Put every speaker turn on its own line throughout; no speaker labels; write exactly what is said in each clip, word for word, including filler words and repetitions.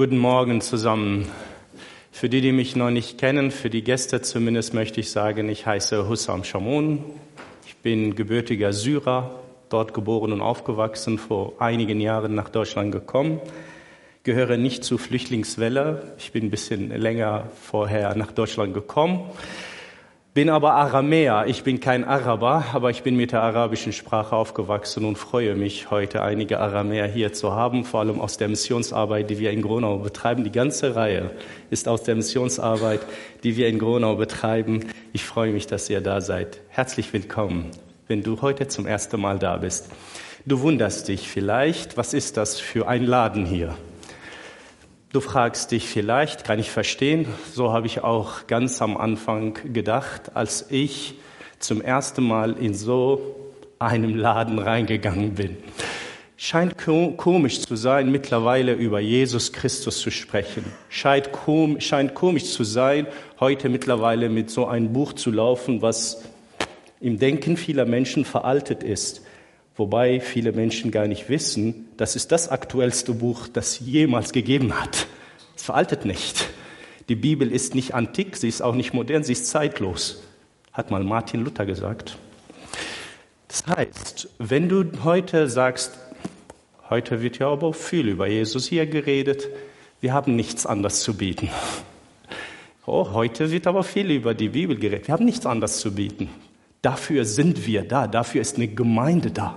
Guten Morgen zusammen. Für die, die mich noch nicht kennen, für die Gäste zumindest möchte ich sagen, ich heiße Hussam Shamoun. Ich bin gebürtiger Syrer, dort geboren und aufgewachsen, vor einigen Jahren nach Deutschland gekommen. Gehöre nicht zur Flüchtlingswelle. Ich bin ein bisschen länger vorher nach Deutschland gekommen. Bin aber Aramäer. Ich bin kein Araber, aber ich bin mit der arabischen Sprache aufgewachsen und freue mich, heute einige Aramäer hier zu haben, vor allem aus der Missionsarbeit, die wir in Gronau betreiben. Die ganze Reihe ist aus der Missionsarbeit, die wir in Gronau betreiben. Ich freue mich, dass ihr da seid. Herzlich willkommen, wenn du heute zum ersten Mal da bist. Du wunderst dich vielleicht, was ist das für ein Laden hier? Du fragst dich vielleicht, kann ich verstehen, so habe ich auch ganz am Anfang gedacht, als ich zum ersten Mal in so einem Laden reingegangen bin. Scheint komisch zu sein, mittlerweile über Jesus Christus zu sprechen. Scheint, kom- scheint komisch zu sein, heute mittlerweile mit so einem Buch zu laufen, was im Denken vieler Menschen veraltet ist. Wobei viele Menschen gar nicht wissen, das ist das aktuellste Buch, das jemals gegeben hat. Es veraltet nicht. Die Bibel ist nicht antik, sie ist auch nicht modern, sie ist zeitlos, hat mal Martin Luther gesagt. Das heißt, wenn du heute sagst, heute wird ja aber viel über Jesus hier geredet, wir haben nichts anderes zu bieten. Oh, heute wird aber viel über die Bibel geredet, wir haben nichts anderes zu bieten. Dafür sind wir da, dafür ist eine Gemeinde da.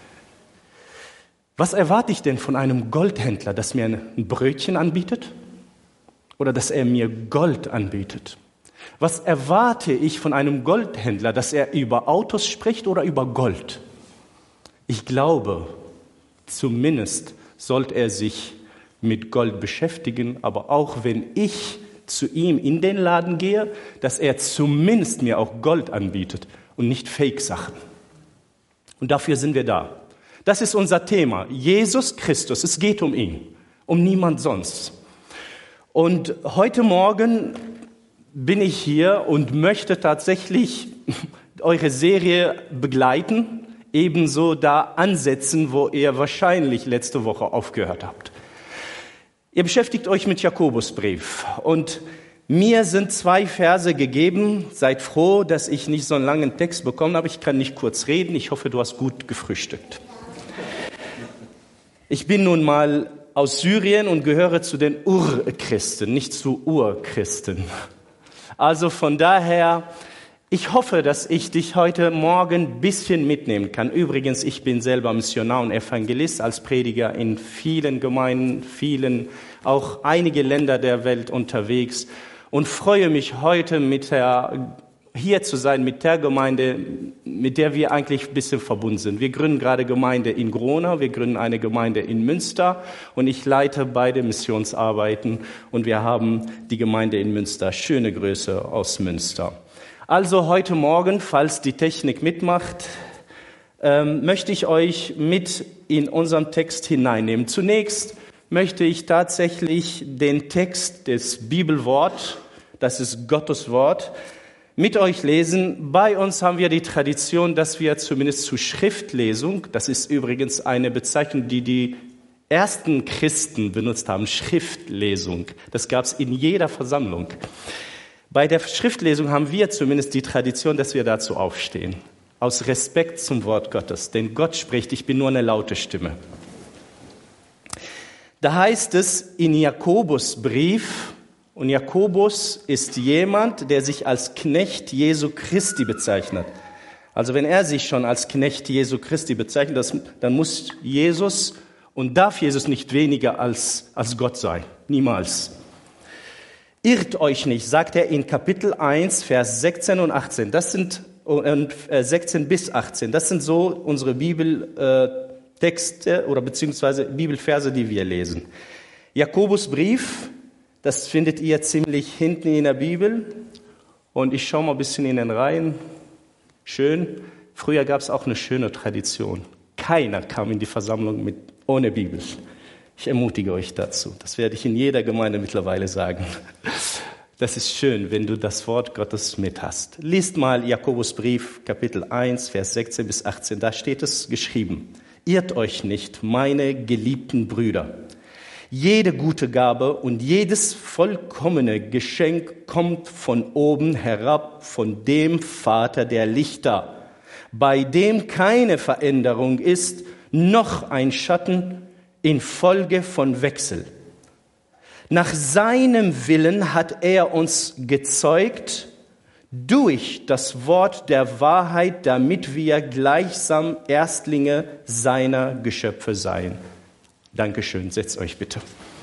Was erwarte ich denn von einem Goldhändler, dass mir ein Brötchen anbietet? Oder dass er mir Gold anbietet? Was erwarte ich von einem Goldhändler, dass er über Autos spricht oder über Gold? Ich glaube, zumindest sollte er sich mit Gold beschäftigen, aber auch wenn ich zu ihm in den Laden gehe, dass er zumindest mir auch Gold anbietet und nicht Fake-Sachen. Und dafür sind wir da. Das ist unser Thema. Jesus Christus, es geht um ihn, um niemand sonst. Und heute Morgen bin ich hier und möchte tatsächlich eure Serie begleiten, ebenso da ansetzen, wo ihr wahrscheinlich letzte Woche aufgehört habt. Ihr beschäftigt euch mit Jakobusbrief und mir sind zwei Verse gegeben. Seid froh, dass ich nicht so einen langen Text bekommen habe. Ich kann nicht kurz reden. Ich hoffe, du hast gut gefrühstückt. Ich bin nun mal aus Syrien und gehöre zu den Urchristen, nicht zu Urchristen. Also von daher, ich hoffe, dass ich dich heute Morgen ein bisschen mitnehmen kann. Übrigens, ich bin selber Missionar und Evangelist als Prediger in vielen Gemeinden, vielen, auch einige Länder der Welt unterwegs und freue mich heute mit der hier zu sein mit der Gemeinde, mit der wir eigentlich ein bisschen verbunden sind. Wir gründen gerade Gemeinde in Gronau, wir gründen eine Gemeinde in Münster und ich leite beide Missionsarbeiten und wir haben die Gemeinde in Münster. Schöne Grüße aus Münster. Also heute Morgen, falls die Technik mitmacht, ähm, möchte ich euch mit in unseren Text hineinnehmen. Zunächst möchte ich tatsächlich den Text des Bibelwort, das ist Gottes Wort, mit euch lesen. Bei uns haben wir die Tradition, dass wir zumindest zur Schriftlesung, das ist übrigens eine Bezeichnung, die die ersten Christen benutzt haben, Schriftlesung. Das gab es in jeder Versammlung. Bei der Schriftlesung haben wir zumindest die Tradition, dass wir dazu aufstehen. Aus Respekt zum Wort Gottes. Denn Gott spricht, ich bin nur eine laute Stimme. Da heißt es in Jakobusbrief, und Jakobus ist jemand, der sich als Knecht Jesu Christi bezeichnet. Also wenn er sich schon als Knecht Jesu Christi bezeichnet, das, dann muss Jesus und darf Jesus nicht weniger als, als Gott sein. Niemals. Irrt euch nicht, sagt er in Kapitel eins, Vers sechzehn und achtzehn. Das sind äh, sechzehn bis achtzehn. Das sind so unsere Bibeltexte oder beziehungsweise Bibelverse, die wir lesen. Jakobusbrief. Das findet ihr ziemlich hinten in der Bibel. Und ich schaue mal ein bisschen in den Reihen. Schön. Früher gab es auch eine schöne Tradition. Keiner kam in die Versammlung mit, ohne Bibel. Ich ermutige euch dazu. Das werde ich in jeder Gemeinde mittlerweile sagen. Das ist schön, wenn du das Wort Gottes mit hast. Liest mal Jakobusbrief, Kapitel eins, Vers sechzehn bis achtzehn. Da steht es geschrieben. Irrt euch nicht, meine geliebten Brüder. Jede gute Gabe und jedes vollkommene Geschenk kommt von oben herab, von dem Vater der Lichter, bei dem keine Veränderung ist, noch ein Schatten infolge von Wechsel. Nach seinem Willen hat er uns gezeugt durch das Wort der Wahrheit, damit wir gleichsam Erstlinge seiner Geschöpfe seien. Dankeschön, setzt euch bitte.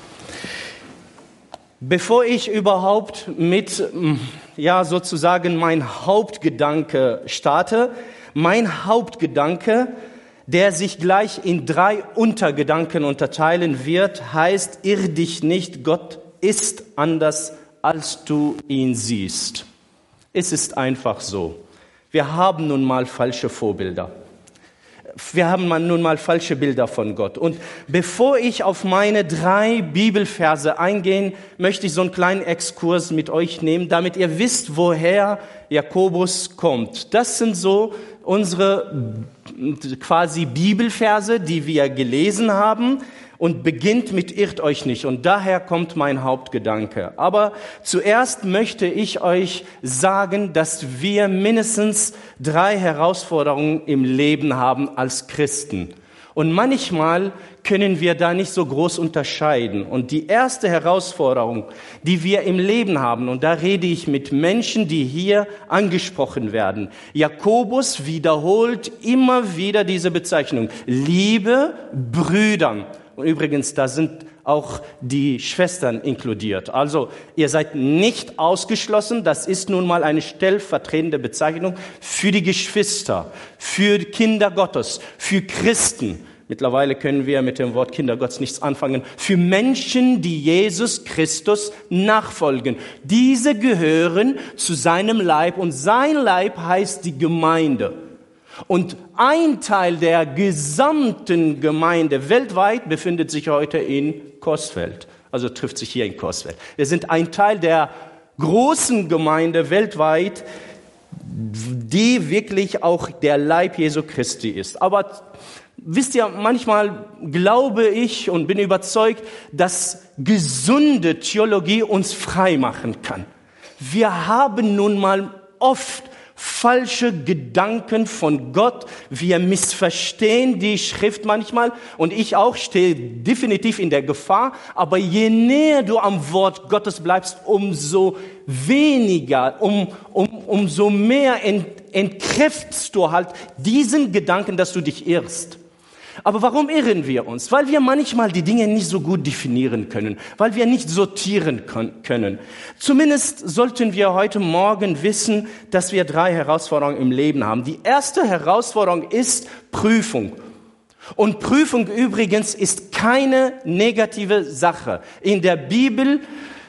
Bevor ich überhaupt mit, ja, sozusagen mein Hauptgedanke starte, mein Hauptgedanke, der sich gleich in drei Untergedanken unterteilen wird, heißt, irr dich nicht, Gott ist anders, als du ihn siehst. Es ist einfach so. Wir haben nun mal falsche Vorbilder. Wir haben nun mal falsche Bilder von Gott. Und bevor ich auf meine drei Bibelverse eingehe, möchte ich so einen kleinen Exkurs mit euch nehmen, damit ihr wisst, woher Jakobus kommt. Das sind so unsere quasi Bibelverse, die wir gelesen haben, und beginnt mit irrt euch nicht. Und daher kommt mein Hauptgedanke. Aber zuerst möchte ich euch sagen, dass wir mindestens drei Herausforderungen im Leben haben als Christen. Und manchmal können wir da nicht so groß unterscheiden. Und die erste Herausforderung, die wir im Leben haben, und da rede ich mit Menschen, die hier angesprochen werden. Jakobus wiederholt immer wieder diese Bezeichnung. Liebe Brüder. Und übrigens, da sind auch die Schwestern inkludiert. Also, ihr seid nicht ausgeschlossen. Das ist nun mal eine stellvertretende Bezeichnung für die Geschwister, für Kinder Gottes, für Christen. Mittlerweile können wir mit dem Wort Kinder Gottes nichts anfangen. Für Menschen, die Jesus Christus nachfolgen. Diese gehören zu seinem Leib und sein Leib heißt die Gemeinde. Und ein Teil der gesamten Gemeinde weltweit befindet sich heute in Coesfeld. Also trifft sich hier in Coesfeld. Wir sind ein Teil der großen Gemeinde weltweit, die wirklich auch der Leib Jesu Christi ist. Aber wisst ihr, manchmal glaube ich und bin überzeugt, dass gesunde Theologie uns frei machen kann. Wir haben nun mal oft falsche Gedanken von Gott. Wir missverstehen die Schrift manchmal und ich auch stehe definitiv in der Gefahr. Aber je näher du am Wort Gottes bleibst, umso weniger, um, um, umso mehr ent, entkräftest du halt diesen Gedanken, dass du dich irrst. Aber warum irren wir uns? Weil wir manchmal die Dinge nicht so gut definieren können, weil wir nicht sortieren können. Zumindest sollten wir heute Morgen wissen, dass wir drei Herausforderungen im Leben haben. Die erste Herausforderung ist Prüfung. Und Prüfung übrigens ist keine negative Sache. In der Bibel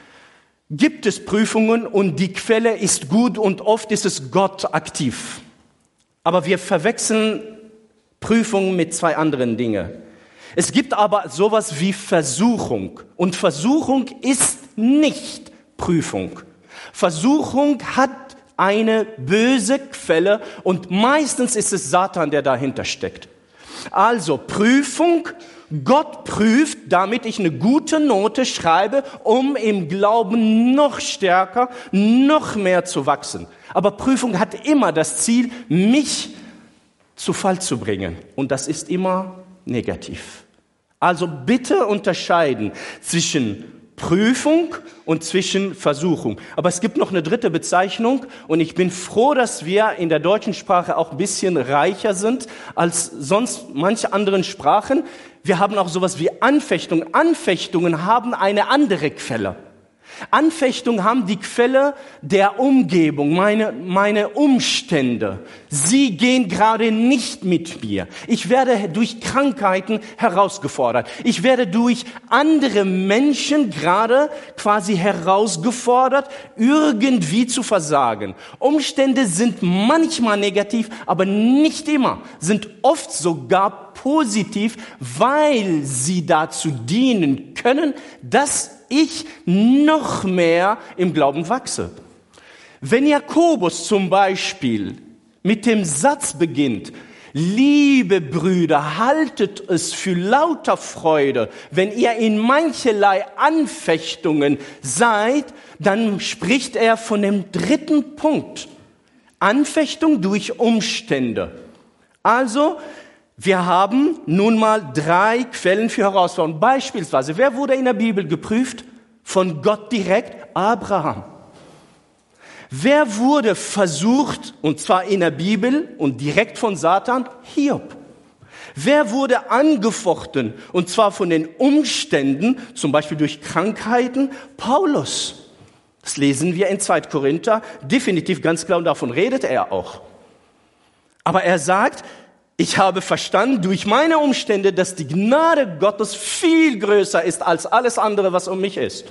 gibt es Prüfungen und die Quelle ist gut und oft ist es Gott aktiv. Aber wir verwechseln Prüfung mit zwei anderen Dingen. Es gibt aber sowas wie Versuchung. Und Versuchung ist nicht Prüfung. Versuchung hat eine böse Quelle und meistens ist es Satan, der dahinter steckt. Also Prüfung, Gott prüft, damit ich eine gute Note schreibe, um im Glauben noch stärker, noch mehr zu wachsen. Aber Prüfung hat immer das Ziel, mich zu Fall zu bringen. Und das ist immer negativ. Also bitte unterscheiden zwischen Prüfung und zwischen Versuchung. Aber es gibt noch eine dritte Bezeichnung und ich bin froh, dass wir in der deutschen Sprache auch ein bisschen reicher sind als sonst manche anderen Sprachen. Wir haben auch sowas wie Anfechtung. Anfechtungen haben eine andere Quelle. Anfechtungen haben die Quelle der Umgebung, meine, meine Umstände. Sie gehen gerade nicht mit mir. Ich werde durch Krankheiten herausgefordert. Ich werde durch andere Menschen gerade quasi herausgefordert, irgendwie zu versagen. Umstände sind manchmal negativ, aber nicht immer, sind oft sogar positiv, weil sie dazu dienen können, dass ich noch mehr im Glauben wachse. Wenn Jakobus zum Beispiel mit dem Satz beginnt, Liebe Brüder, haltet es für lauter Freude, wenn ihr in mancherlei Anfechtungen seid, dann spricht er von dem dritten Punkt. Anfechtung durch Umstände. Also, wir haben nun mal drei Quellen für Herausforderungen. Beispielsweise, wer wurde in der Bibel geprüft? Von Gott direkt? Abraham. Wer wurde versucht, und zwar in der Bibel und direkt von Satan? Hiob. Wer wurde angefochten, und zwar von den Umständen, zum Beispiel durch Krankheiten? Paulus. Das lesen wir in zweiter Korinther, definitiv ganz klar, und davon redet er auch. Aber er sagt, ich habe verstanden durch meine Umstände, dass die Gnade Gottes viel größer ist als alles andere, was um mich ist.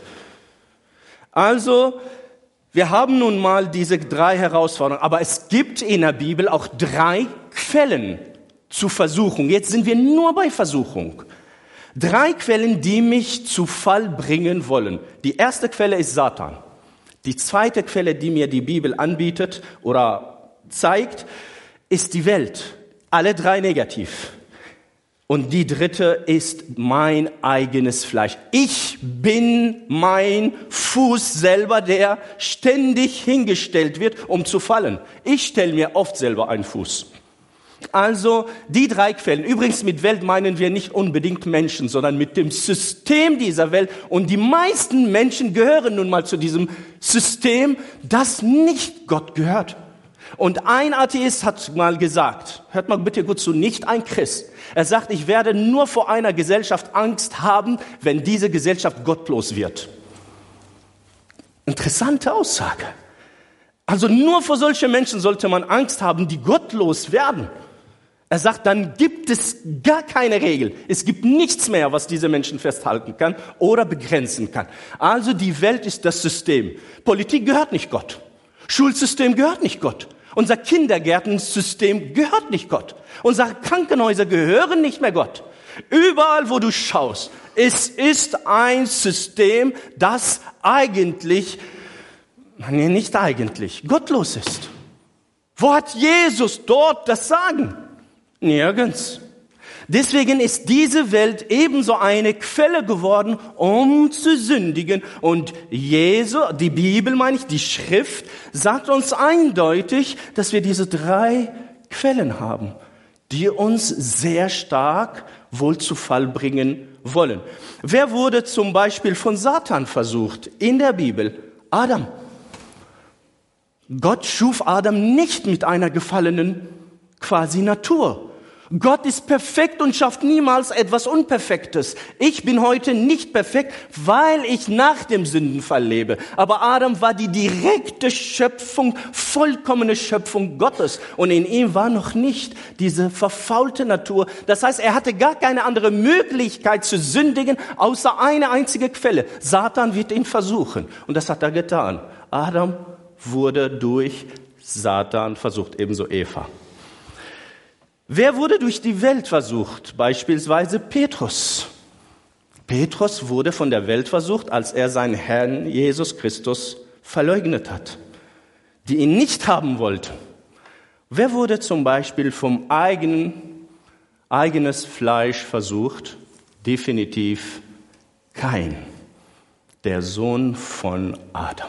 Also, wir haben nun mal diese drei Herausforderungen, aber es gibt in der Bibel auch drei Quellen zur Versuchung. Jetzt sind wir nur bei Versuchung. Drei Quellen, die mich zu Fall bringen wollen. Die erste Quelle ist Satan. Die zweite Quelle, die mir die Bibel anbietet oder zeigt, ist die Welt. Alle drei negativ. Und die dritte ist mein eigenes Fleisch. Ich bin mein Fuß selber, der ständig hingestellt wird, um zu fallen. Ich stelle mir oft selber einen Fuß. Also die drei Quellen. Übrigens mit Welt meinen wir nicht unbedingt Menschen, sondern mit dem System dieser Welt. Und die meisten Menschen gehören nun mal zu diesem System, das nicht Gott gehört. Und ein Atheist hat mal gesagt, hört mal bitte gut zu, nicht ein Christ. Er sagt, ich werde nur vor einer Gesellschaft Angst haben, wenn diese Gesellschaft gottlos wird. Interessante Aussage. Also nur vor solche Menschen sollte man Angst haben, die gottlos werden. Er sagt, dann gibt es gar keine Regel. Es gibt nichts mehr, was diese Menschen festhalten kann oder begrenzen kann. Also die Welt ist das System. Politik gehört nicht Gott. Schulsystem gehört nicht Gott. Unser Kindergärtensystem gehört nicht Gott. Unsere Krankenhäuser gehören nicht mehr Gott. Überall, wo du schaust, es ist ein System, das eigentlich, nee, nicht eigentlich, gottlos ist. Wo hat Jesus dort das Sagen? Nirgends. Deswegen ist diese Welt ebenso eine Quelle geworden, um zu sündigen. Und Jesu, die Bibel meine ich, die Schrift, sagt uns eindeutig, dass wir diese drei Quellen haben, die uns sehr stark wohl zu Fall bringen wollen. Wer wurde zum Beispiel von Satan versucht in der Bibel? Adam. Gott schuf Adam nicht mit einer gefallenen quasi Natur. Gott ist perfekt und schafft niemals etwas Unperfektes. Ich bin heute nicht perfekt, weil ich nach dem Sündenfall lebe. Aber Adam war die direkte Schöpfung, vollkommene Schöpfung Gottes. Und in ihm war noch nicht diese verfaulte Natur. Das heißt, er hatte gar keine andere Möglichkeit zu sündigen, außer eine einzige Quelle. Satan wird ihn versuchen. Und das hat er getan. Adam wurde durch Satan versucht, ebenso Eva. Wer wurde durch die Welt versucht? Beispielsweise Petrus. Petrus wurde von der Welt versucht, als er seinen Herrn Jesus Christus verleugnet hat, die ihn nicht haben wollte. Wer wurde zum Beispiel vom eigenen, eigenes Fleisch versucht? Definitiv Kain, der Sohn von Adam.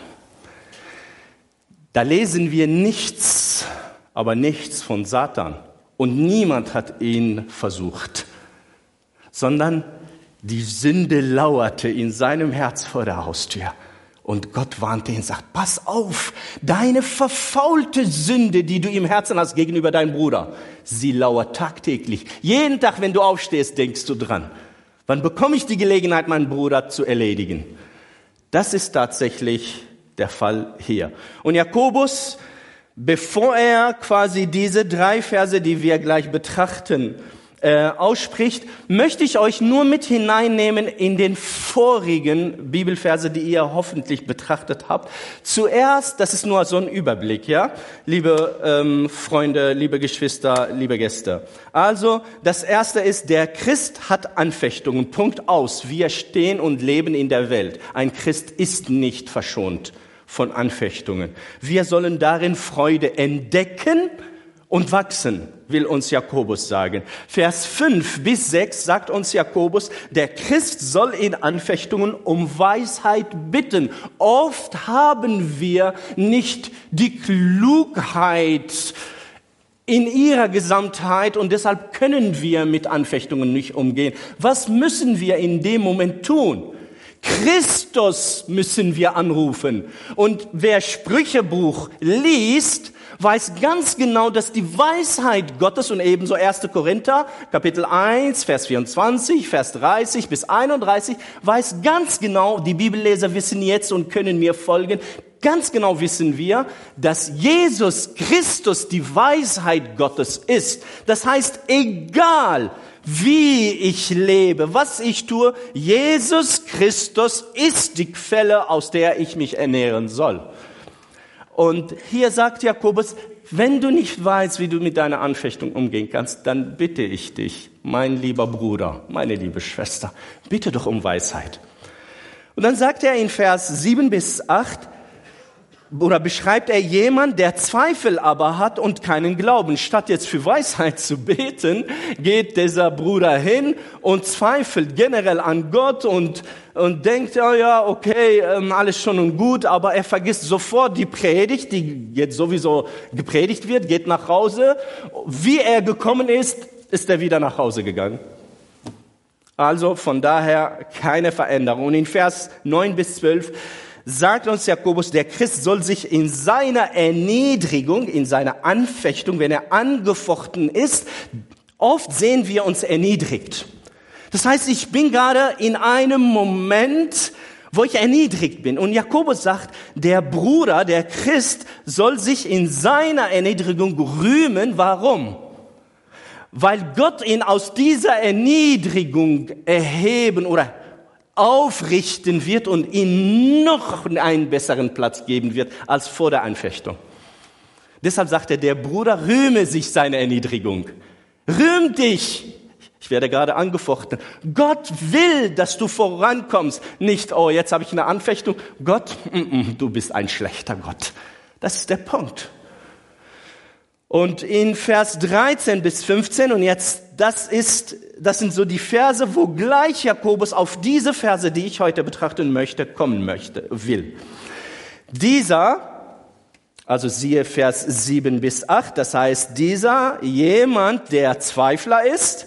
Da lesen wir nichts, aber nichts von Satan. Und niemand hat ihn versucht, sondern die Sünde lauerte in seinem Herz vor der Haustür. Und Gott warnte ihn und sagt, pass auf, deine verfaulte Sünde, die du im Herzen hast gegenüber deinem Bruder, sie lauert tagtäglich. Jeden Tag, wenn du aufstehst, denkst du dran. Wann bekomme ich die Gelegenheit, meinen Bruder zu erledigen? Das ist tatsächlich der Fall hier. Und Jakobus, bevor er quasi diese drei Verse, die wir gleich betrachten, äh, ausspricht, möchte ich euch nur mit hineinnehmen in den vorigen Bibelverse, die ihr hoffentlich betrachtet habt. Zuerst, das ist nur so ein Überblick, ja, liebe ähm, Freunde, liebe Geschwister, liebe Gäste. Also, das erste ist, der Christ hat Anfechtungen. Punkt aus. Wir stehen und leben in der Welt. Ein Christ ist nicht verschont von Anfechtungen. Wir sollen darin Freude entdecken und wachsen, will uns Jakobus sagen. Vers fünf bis sechs sagt uns Jakobus, der Christ soll in Anfechtungen um Weisheit bitten. Oft haben wir nicht die Klugheit in ihrer Gesamtheit und deshalb können wir mit Anfechtungen nicht umgehen. Was müssen wir in dem Moment tun? Christus müssen wir anrufen. Und wer Sprüchebuch liest, weiß ganz genau, dass die Weisheit Gottes und ebenso erster Korinther, Kapitel eins, Vers vierundzwanzig, Vers dreißig bis einunddreißig, weiß ganz genau, die Bibelleser wissen jetzt und können mir folgen, ganz genau wissen wir, dass Jesus Christus die Weisheit Gottes ist. Das heißt, egal wie ich lebe, was ich tue, Jesus Christus ist die Quelle, aus der ich mich ernähren soll. Und hier sagt Jakobus, wenn du nicht weißt, wie du mit deiner Anfechtung umgehen kannst, dann bitte ich dich, mein lieber Bruder, meine liebe Schwester, bitte doch um Weisheit. Und dann sagt er in Vers sieben bis acht, oder beschreibt er jemand, der Zweifel aber hat und keinen Glauben. Statt jetzt für Weisheit zu beten, geht dieser Bruder hin und zweifelt generell an Gott und, und denkt, ja, ja, okay, alles schon und gut, aber er vergisst sofort die Predigt, die jetzt sowieso gepredigt wird, geht nach Hause. Wie er gekommen ist, ist er wieder nach Hause gegangen. Also von daher keine Veränderung. Und in Vers neun bis zwölf sagt uns Jakobus, der Christ soll sich in seiner Erniedrigung, in seiner Anfechtung, wenn er angefochten ist, oft sehen wir uns erniedrigt. Das heißt, ich bin gerade in einem Moment, wo ich erniedrigt bin. Und Jakobus sagt, der Bruder, der Christ, soll sich in seiner Erniedrigung rühmen. Warum? Weil Gott ihn aus dieser Erniedrigung erheben oder aufrichten wird und ihm noch einen besseren Platz geben wird als vor der Anfechtung. Deshalb sagt er, der Bruder rühme sich seiner Erniedrigung. Rühm dich. Ich werde gerade angefochten. Gott will, dass du vorankommst. Nicht, oh, jetzt habe ich eine Anfechtung. Gott, mm, du bist ein schlechter Gott. Das ist der Punkt. Und in Vers dreizehn bis fünfzehn, und jetzt, das ist, das sind so die Verse, wo gleich Jakobus auf diese Verse, die ich heute betrachten möchte, kommen möchte, will. Dieser, also siehe Vers sieben bis acht, das heißt, dieser jemand, der Zweifler ist,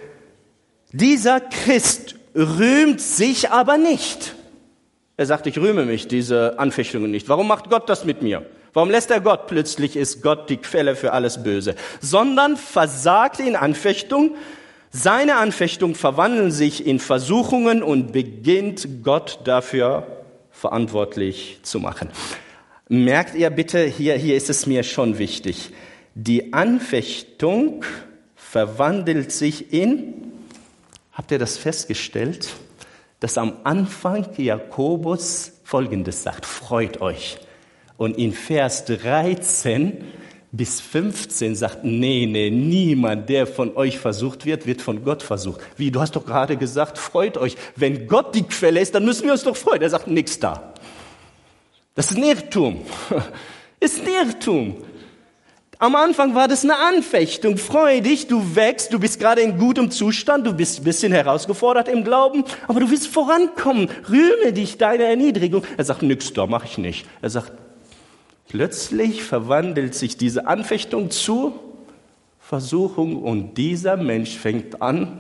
dieser Christ rühmt sich aber nicht. Er sagt, ich rühme mich, diese Anfechtungen nicht. Warum macht Gott das mit mir? Warum lässt er Gott? Plötzlich ist Gott die Quelle für alles Böse. Sondern versagt in Anfechtung. Seine Anfechtungen verwandeln sich in Versuchungen und beginnt Gott dafür verantwortlich zu machen. Merkt ihr bitte, hier, hier ist es mir schon wichtig. Die Anfechtung verwandelt sich in, habt ihr das festgestellt, dass am Anfang Jakobus Folgendes sagt, freut euch. Und in Vers dreizehn bis fünfzehn sagt, nee, nee, niemand, der von euch versucht wird, wird von Gott versucht. Wie, du hast doch gerade gesagt, freut euch. Wenn Gott die Quelle ist, dann müssen wir uns doch freuen. Er sagt, nix da. Das ist ein Irrtum. Ist ein Irrtum. Am Anfang war das eine Anfechtung. Freu dich, du wächst, du bist gerade in gutem Zustand, du bist ein bisschen herausgefordert im Glauben, aber du willst vorankommen. Rühme dich deiner Erniedrigung. Er sagt, nix da, mach ich nicht. Er sagt, plötzlich verwandelt sich diese Anfechtung zu Versuchung und dieser Mensch fängt an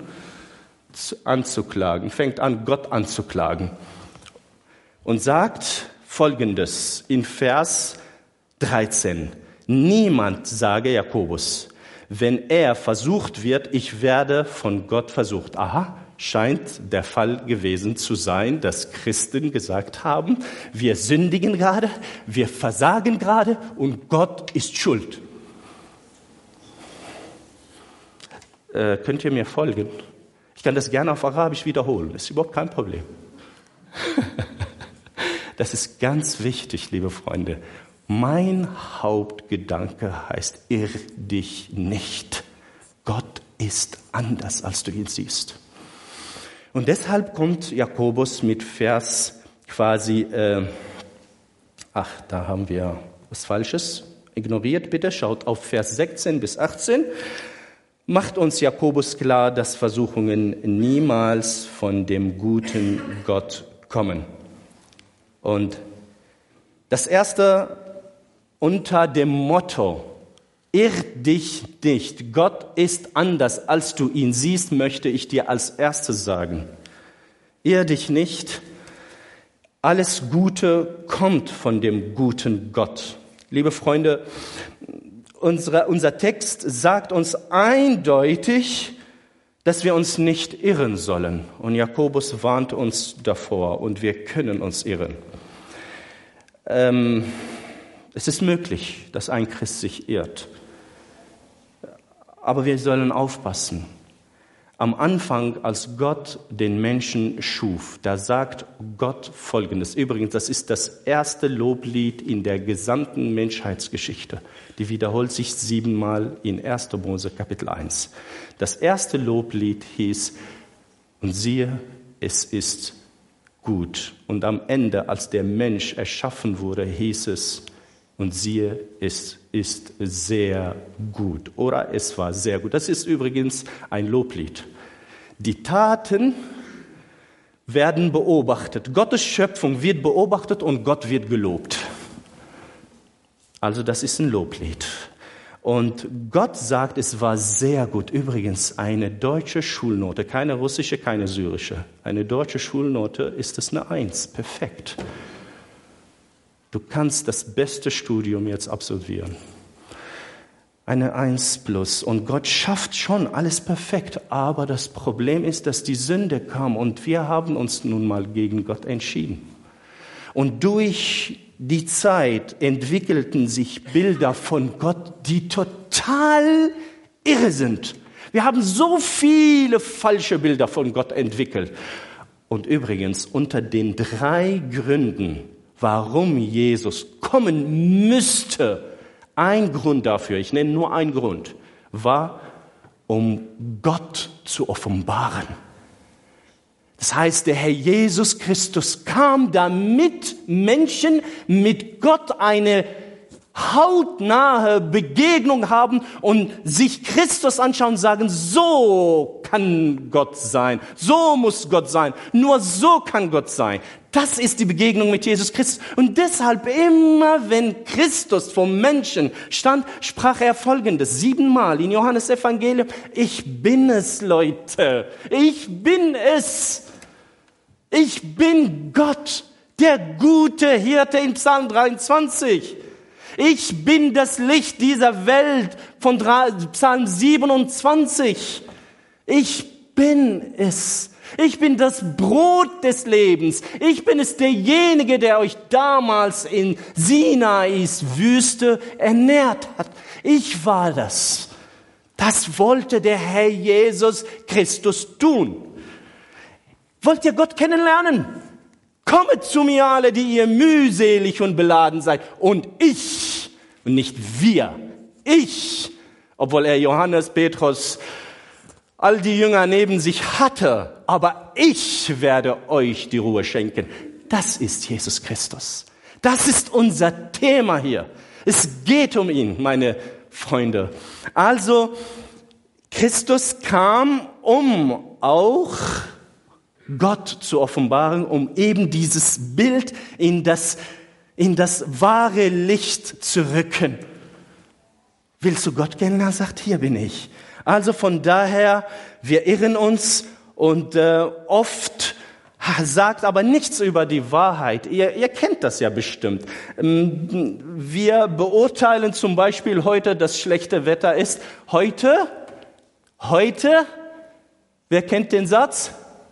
anzuklagen, fängt an Gott anzuklagen und sagt Folgendes in Vers dreizehn. Niemand, sage Jakobus, wenn er versucht wird, ich werde von Gott versucht. Aha. Scheint der Fall gewesen zu sein, dass Christen gesagt haben, wir sündigen gerade, wir versagen gerade und Gott ist schuld. Äh, könnt ihr mir folgen? Ich kann das gerne auf Arabisch wiederholen, das ist überhaupt kein Problem. Das ist ganz wichtig, liebe Freunde. Mein Hauptgedanke heißt, irr dich nicht. Gott ist anders, als du ihn siehst. Und deshalb kommt Jakobus mit Vers quasi, äh, ach, da haben wir was Falsches. Ignoriert bitte, schaut auf Vers sechzehn bis achtzehn. Macht uns Jakobus klar, dass Versuchungen niemals von dem guten Gott kommen. Und das erste unter dem Motto, irr dich nicht, Gott ist anders, als du ihn siehst, möchte ich dir als erstes sagen. Irr dich nicht, alles Gute kommt von dem guten Gott. Liebe Freunde, unsere, unser Text sagt uns eindeutig, dass wir uns nicht irren sollen. Und Jakobus warnt uns davor und wir können uns irren. Ähm, es ist möglich, dass ein Christ sich irrt. Aber wir sollen aufpassen. Am Anfang, als Gott den Menschen schuf, da sagt Gott Folgendes. Übrigens, das ist das erste Loblied in der gesamten Menschheitsgeschichte. Die wiederholt sich siebenmal in erster Mose Kapitel eins. Das erste Loblied hieß, und siehe, es ist gut. Und am Ende, als der Mensch erschaffen wurde, hieß es, und siehe, es ist sehr gut. Oder es war sehr gut. Das ist übrigens ein Loblied. Die Taten werden beobachtet. Gottes Schöpfung wird beobachtet und Gott wird gelobt. Also das ist ein Loblied. Und Gott sagt, es war sehr gut. Übrigens eine deutsche Schulnote, keine russische, keine syrische. Eine deutsche Schulnote ist es eine Eins. Perfekt. Du kannst das beste Studium jetzt absolvieren. Eine Eins plus. Und Gott schafft schon alles perfekt. Aber das Problem ist, dass die Sünde kam und wir haben uns nun mal gegen Gott entschieden. Und durch die Zeit entwickelten sich Bilder von Gott, die total irre sind. Wir haben so viele falsche Bilder von Gott entwickelt. Und übrigens unter den drei Gründen, warum Jesus kommen müsste, ein Grund dafür, ich nenne nur einen Grund, war, um Gott zu offenbaren. Das heißt, der Herr Jesus Christus kam, damit Menschen mit Gott eine hautnahe Begegnung haben und sich Christus anschauen und sagen, so kann Gott sein, so muss Gott sein, nur so kann Gott sein. Das ist die Begegnung mit Jesus Christus. Und deshalb immer, wenn Christus vom Menschen stand, sprach er Folgendes, siebenmal in Johannes Evangelium, ich bin es, Leute, ich bin es. Ich bin Gott, der gute Hirte in Psalm dreiundzwanzig. Ich bin das Licht dieser Welt von Psalm siebenundzwanzig. Ich bin es. Ich bin das Brot des Lebens. Ich bin es derjenige, der euch damals in Sinais Wüste ernährt hat. Ich war das. Das wollte der Herr Jesus Christus tun. Wollt ihr Gott kennenlernen? Kommet zu mir alle, die ihr mühselig und beladen seid. Und ich, und nicht wir, ich, obwohl er Johannes, Petrus, all die Jünger neben sich hatte, aber ich werde euch die Ruhe schenken. Das ist Jesus Christus. Das ist unser Thema hier. Es geht um ihn, meine Freunde. Also, Christus kam, um auch Gott zu offenbaren, um eben dieses Bild in das, in das wahre Licht zu rücken. Willst du Gott kennen? Er sagt, hier bin ich. Also von daher, wir irren uns und äh, oft sagt aber nichts über die Wahrheit. Ihr, ihr kennt das ja bestimmt. Wir beurteilen zum Beispiel heute, dass schlechte Wetter ist. Heute, heute, wer kennt den Satz?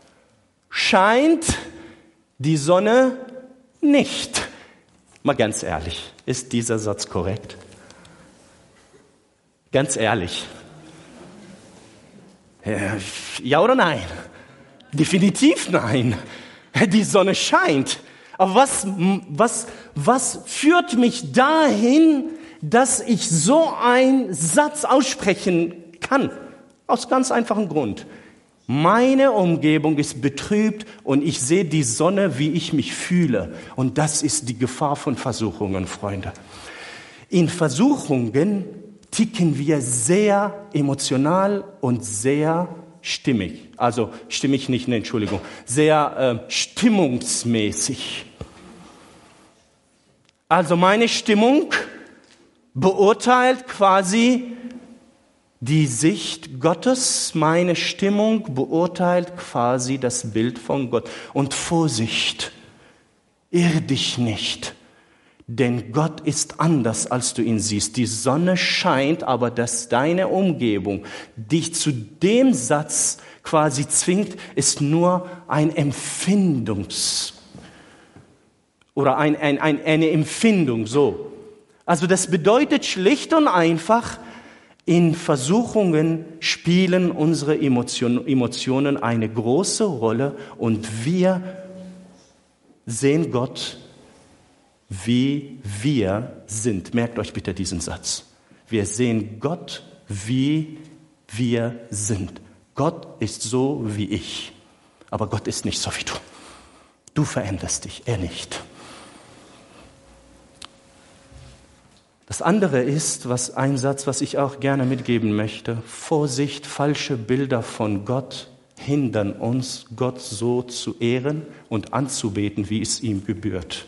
Scheint die Sonne nicht. Mal ganz ehrlich, ist dieser Satz korrekt? Ganz ehrlich. Ja oder nein? Definitiv nein. Die Sonne scheint. Aber was, was, was führt mich dahin, dass ich so einen Satz aussprechen kann? Aus ganz einfachem Grund. Meine Umgebung ist betrübt und ich sehe die Sonne, wie ich mich fühle. Und das ist die Gefahr von Versuchungen, Freunde. In Versuchungen ticken wir sehr emotional und sehr stimmig. Also stimmig nicht, ne, Entschuldigung, sehr äh, stimmungsmäßig. Also meine Stimmung beurteilt quasi die Sicht Gottes, meine Stimmung beurteilt quasi das Bild von Gott. Und Vorsicht, irr dich nicht, denn Gott ist anders, als du ihn siehst. Die Sonne scheint, aber dass deine Umgebung dich zu dem Satz quasi zwingt, ist nur ein Empfindungs- oder ein, ein, ein, eine Empfindung, so. Also das bedeutet schlicht und einfach, in Versuchungen spielen unsere Emotion, Emotionen eine große Rolle und wir sehen Gott, wie wir sind. Merkt euch bitte diesen Satz. Wir sehen Gott, wie wir sind. Gott ist so wie ich, aber Gott ist nicht so wie du. Du veränderst dich, er nicht. Das andere ist, was ein Satz, was ich auch gerne mitgeben möchte. Vorsicht, falsche Bilder von Gott hindern uns, Gott so zu ehren und anzubeten, wie es ihm gebührt.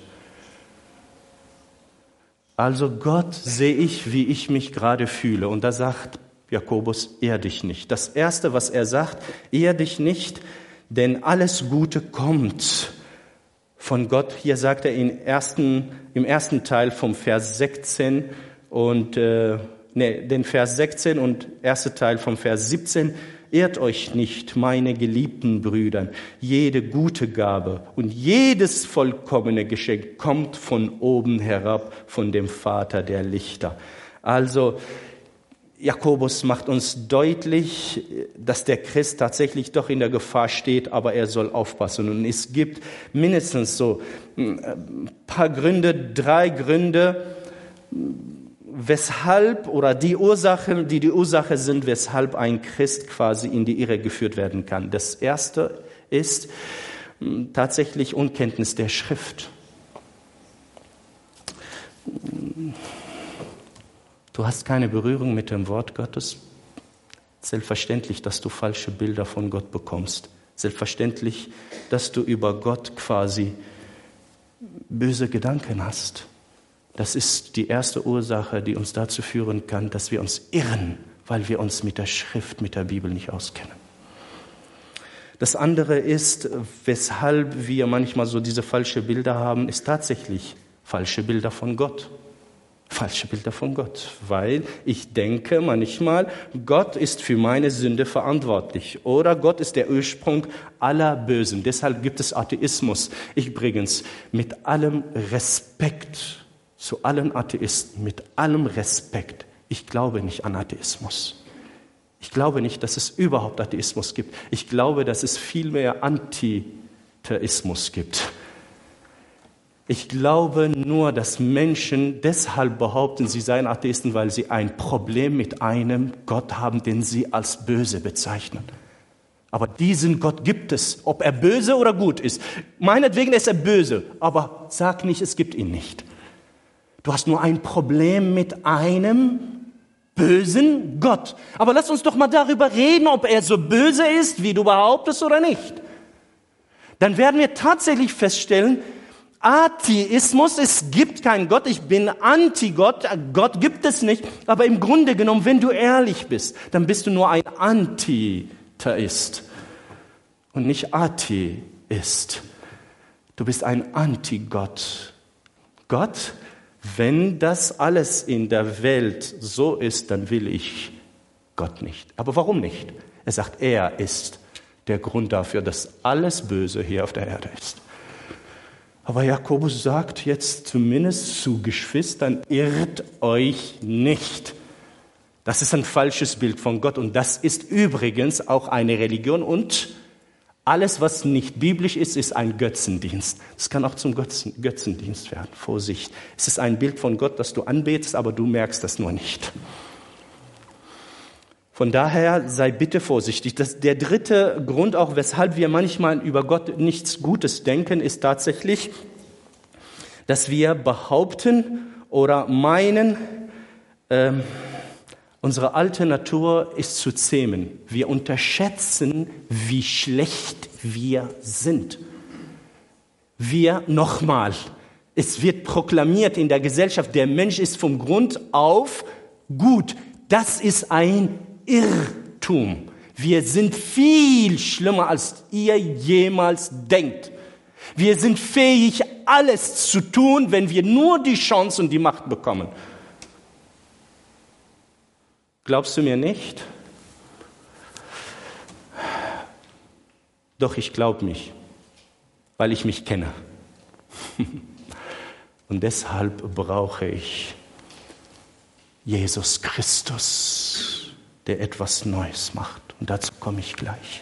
Also Gott sehe ich, wie ich mich gerade fühle. Und da sagt Jakobus, ehr dich nicht. Das Erste, was er sagt, ehr dich nicht, denn alles Gute kommt von Gott. Hier sagt er in ersten, im ersten Teil vom Vers sechzehn und äh, nee, den Vers sechzehn und erste Teil vom Vers siebzehn. Ehrt euch nicht, meine geliebten Brüder. Jede gute Gabe und jedes vollkommene Geschenk kommt von oben herab, von dem Vater der Lichter. Also Jakobus macht uns deutlich, dass der Christ tatsächlich doch in der Gefahr steht, aber er soll aufpassen. Und es gibt mindestens so ein paar Gründe, drei Gründe, weshalb oder die Ursachen, die die Ursache sind, weshalb ein Christ quasi in die Irre geführt werden kann. Das erste ist tatsächlich Unkenntnis der Schrift. Du hast keine Berührung mit dem Wort Gottes. Selbstverständlich, dass du falsche Bilder von Gott bekommst. Selbstverständlich, dass du über Gott quasi böse Gedanken hast. Das ist die erste Ursache, die uns dazu führen kann, dass wir uns irren, weil wir uns mit der Schrift, mit der Bibel nicht auskennen. Das andere ist, weshalb wir manchmal so diese falsche Bilder haben, ist tatsächlich falsche Bilder von Gott. Falsche Bilder von Gott, weil ich denke manchmal, Gott ist für meine Sünde verantwortlich oder Gott ist der Ursprung aller Bösen. Deshalb gibt es Atheismus. Ich übrigens mit allem Respekt zu allen Atheisten, mit allem Respekt, ich glaube nicht an Atheismus. Ich glaube nicht, dass es überhaupt Atheismus gibt. Ich glaube, dass es vielmehr Antitheismus gibt. Ich glaube nur, dass Menschen deshalb behaupten, sie seien Atheisten, weil sie ein Problem mit einem Gott haben, den sie als böse bezeichnen. Aber diesen Gott gibt es, ob er böse oder gut ist. Meinetwegen ist er böse, aber sag nicht, es gibt ihn nicht. Du hast nur ein Problem mit einem bösen Gott. Aber lass uns doch mal darüber reden, ob er so böse ist, wie du behauptest oder nicht. Dann werden wir tatsächlich feststellen, Atheismus, es gibt keinen Gott, ich bin Anti-Gott, Gott gibt es nicht, aber im Grunde genommen, wenn du ehrlich bist, dann bist du nur ein Antitheist und nicht Atheist. Du bist ein Anti-Gott. Gott, wenn das alles in der Welt so ist, dann will ich Gott nicht. Aber warum nicht? Er sagt, er ist der Grund dafür, dass alles Böse hier auf der Erde ist. Aber Jakobus sagt jetzt zumindest zu Geschwistern, irrt euch nicht. Das ist ein falsches Bild von Gott und das ist übrigens auch eine Religion und alles, was nicht biblisch ist, ist ein Götzendienst. Es kann auch zum Götzen, Götzendienst werden. Vorsicht. Es ist ein Bild von Gott, das du anbetest, aber du merkst das nur nicht. Von daher sei bitte vorsichtig. Das, der dritte Grund auch, weshalb wir manchmal über Gott nichts Gutes denken, ist tatsächlich, dass wir behaupten oder meinen, Ähm, unsere alte Natur ist zu zähmen. Wir unterschätzen, wie schlecht wir sind. Wir, nochmal, es wird proklamiert in der Gesellschaft, der Mensch ist vom Grund auf gut. Das ist ein Irrtum. Wir sind viel schlimmer, als ihr jemals denkt. Wir sind fähig, alles zu tun, wenn wir nur die Chance und die Macht bekommen. Glaubst du mir nicht? Doch, ich glaube mich, weil ich mich kenne. Und deshalb brauche ich Jesus Christus, der etwas Neues macht. Und dazu komme ich gleich.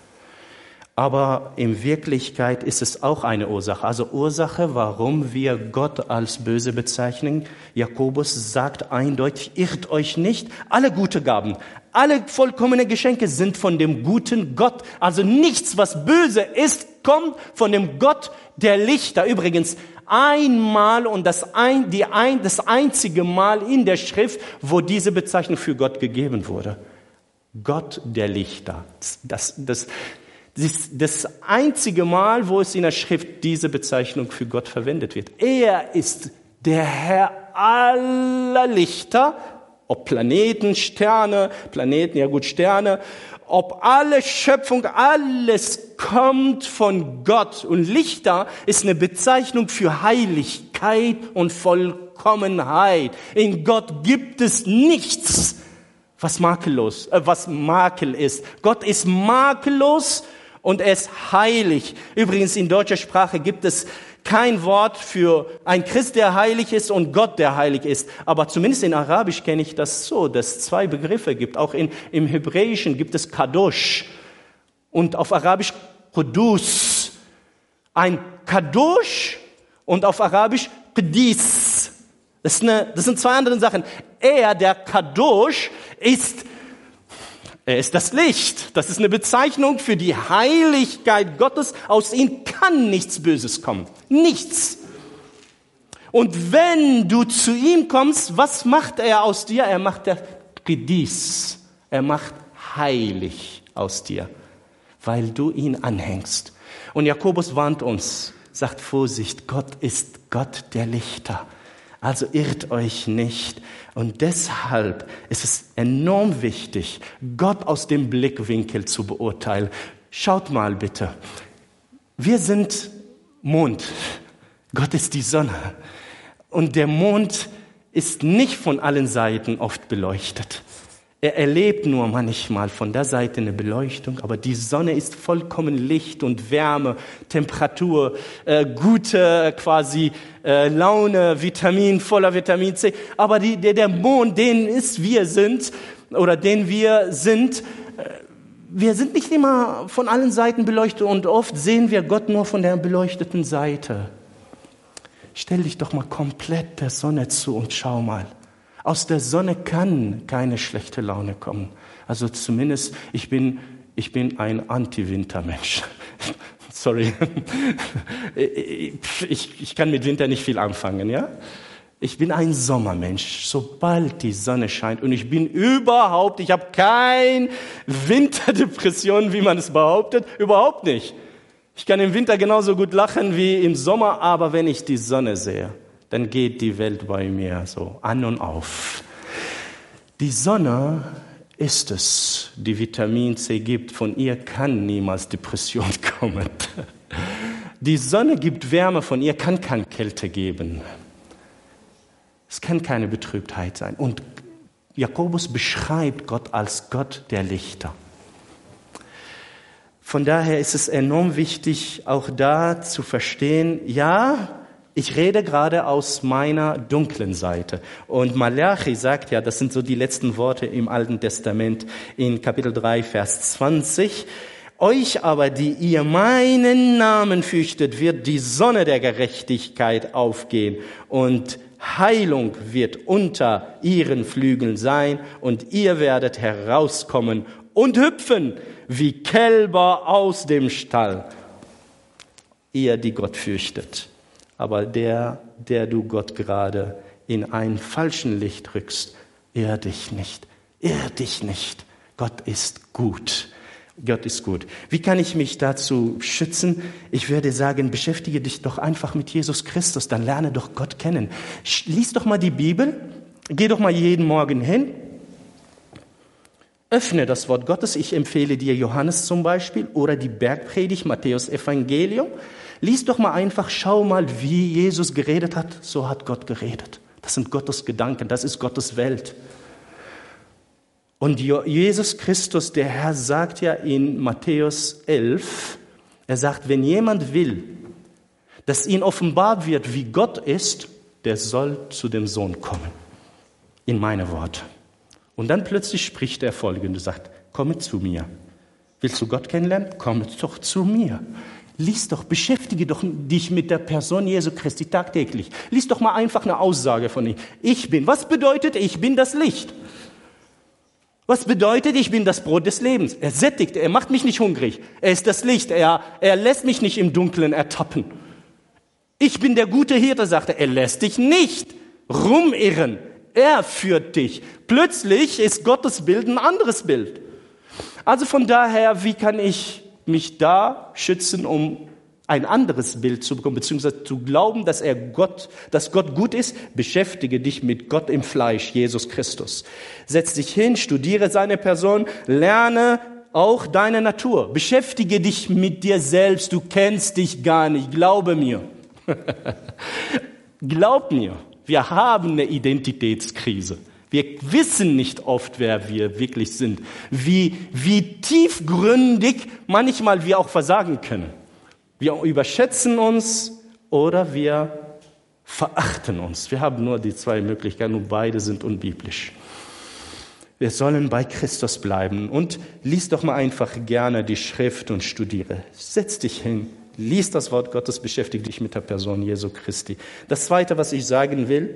Aber in Wirklichkeit ist es auch eine Ursache. Also Ursache, warum wir Gott als böse bezeichnen. Jakobus sagt eindeutig, irrt euch nicht. Alle gute Gaben, alle vollkommene Geschenke sind von dem guten Gott. Also nichts, was böse ist, kommt von dem Gott der Lichter. Übrigens, einmal und das, ein, die ein, das einzige Mal in der Schrift, wo diese Bezeichnung für Gott gegeben wurde. Gott der Lichter. Das, das, das, das einzige Mal, wo es in der Schrift diese Bezeichnung für Gott verwendet wird. Er ist der Herr aller Lichter, ob Planeten, Sterne, Planeten, ja gut, Sterne, ob alle Schöpfung, alles kommt von Gott. Und Lichter ist eine Bezeichnung für Heiligkeit und Vollkommenheit. In Gott gibt es nichts, was makellos, äh, was Makel ist. Gott ist makellos und er ist heilig. Übrigens, in deutscher Sprache gibt es kein Wort für ein Christ, der heilig ist und Gott, der heilig ist. Aber zumindest in Arabisch kenne ich das so, dass es zwei Begriffe gibt. Auch in, im Hebräischen gibt es Kadosh und auf Arabisch Qudus. Ein Kadosh und auf Arabisch Qdis. Das, ist eine, das sind zwei andere Sachen. Er, der Kadosh, ist, er ist das Licht. Das ist eine Bezeichnung für die Heiligkeit Gottes. Aus ihm kann nichts Böses kommen. Nichts. Und wenn du zu ihm kommst, was macht er aus dir? Er macht der Qdis. Er macht heilig aus dir, weil du ihn anhängst. Und Jakobus warnt uns, sagt Vorsicht, Gott ist Gott der Lichter. Also irrt euch nicht. Und deshalb ist es enorm wichtig, Gott aus dem Blickwinkel zu beurteilen. Schaut mal bitte. Wir sind Mond. Gott ist die Sonne. Und der Mond ist nicht von allen Seiten oft beleuchtet. Er erlebt nur manchmal von der Seite eine Beleuchtung, aber die Sonne ist vollkommen Licht und Wärme, Temperatur, äh, gute quasi äh, Laune, Vitamin, voller Vitamin C. Aber die, der, der Mond, den ist wir sind oder den wir sind, äh, wir sind nicht immer von allen Seiten beleuchtet und oft sehen wir Gott nur von der beleuchteten Seite. Stell dich doch mal komplett der Sonne zu und schau mal. Aus der Sonne kann keine schlechte Laune kommen. Also zumindest, ich bin, ich bin ein Anti-Winter-Mensch. Sorry. Ich, ich kann mit Winter nicht viel anfangen, ja? Ich bin ein Sommermensch. Sobald die Sonne scheint und ich bin überhaupt, ich habe keine Winterdepression, wie man es behauptet, überhaupt nicht. Ich kann im Winter genauso gut lachen wie im Sommer, aber wenn ich die Sonne sehe, dann geht die Welt bei mir so an und auf. Die Sonne ist es, die Vitamin C gibt. Von ihr kann niemals Depression kommen. Die Sonne gibt Wärme, von ihr kann keine Kälte geben. Es kann keine Betrübtheit sein. Und Jakobus beschreibt Gott als Gott der Lichter. Von daher ist es enorm wichtig, auch da zu verstehen, ja, ich rede gerade aus meiner dunklen Seite. Und Malachi sagt ja, das sind so die letzten Worte im Alten Testament in Kapitel drei, Vers zwanzig. Euch aber, die ihr meinen Namen fürchtet, wird die Sonne der Gerechtigkeit aufgehen und Heilung wird unter ihren Flügeln sein und ihr werdet herauskommen und hüpfen wie Kälber aus dem Stall. Ihr, die Gott fürchtet. Aber der, der du Gott gerade in ein falschen Licht rückst, Irr dich nicht. Irr dich nicht. Gott ist gut. Gott ist gut. Wie kann ich mich dazu schützen? Ich würde sagen, beschäftige dich doch einfach mit Jesus Christus, dann lerne doch Gott kennen. Lies doch mal die Bibel, geh doch mal jeden Morgen hin, öffne das Wort Gottes. Ich empfehle dir Johannes zum Beispiel oder die Bergpredigt, Matthäus Evangelium. Lies doch mal einfach, schau mal, wie Jesus geredet hat, so hat Gott geredet. Das sind Gottes Gedanken, das ist Gottes Welt. Und Jesus Christus, der Herr, sagt ja in Matthäus elf, er sagt, wenn jemand will, dass ihm offenbar wird, wie Gott ist, der soll zu dem Sohn kommen. In meine Worte. Und dann plötzlich spricht er Folgendes, sagt, komme zu mir. Willst du Gott kennenlernen? Komme doch zu mir. Lies doch, beschäftige doch dich mit der Person Jesu Christi tagtäglich. Lies doch mal einfach eine Aussage von ihm. Ich bin, was bedeutet, ich bin das Licht? Was bedeutet, ich bin das Brot des Lebens? Er sättigt, er macht mich nicht hungrig. Er ist das Licht, er, er lässt mich nicht im Dunkeln ertappen. Ich bin der gute Hirte, sagt er. Er lässt dich nicht rumirren. Er führt dich. Plötzlich ist Gottes Bild ein anderes Bild. Also von daher, wie kann ich mich da schützen, um ein anderes Bild zu bekommen, beziehungsweise zu glauben, dass er Gott, dass Gott gut ist? Beschäftige dich mit Gott im Fleisch, Jesus Christus. Setz dich hin, studiere seine Person, lerne auch deine Natur. Beschäftige dich mit dir selbst. Du kennst dich gar nicht. Glaube mir. Glaub mir. Wir haben eine Identitätskrise. Wir wissen nicht oft, wer wir wirklich sind. Wie, wie tiefgründig manchmal wir auch versagen können. Wir überschätzen uns oder wir verachten uns. Wir haben nur die zwei Möglichkeiten und beide sind unbiblisch. Wir sollen bei Christus bleiben und lies doch mal einfach gerne die Schrift und studiere. Setz dich hin, lies das Wort Gottes, beschäftige dich mit der Person Jesu Christi. Das Zweite, was ich sagen will,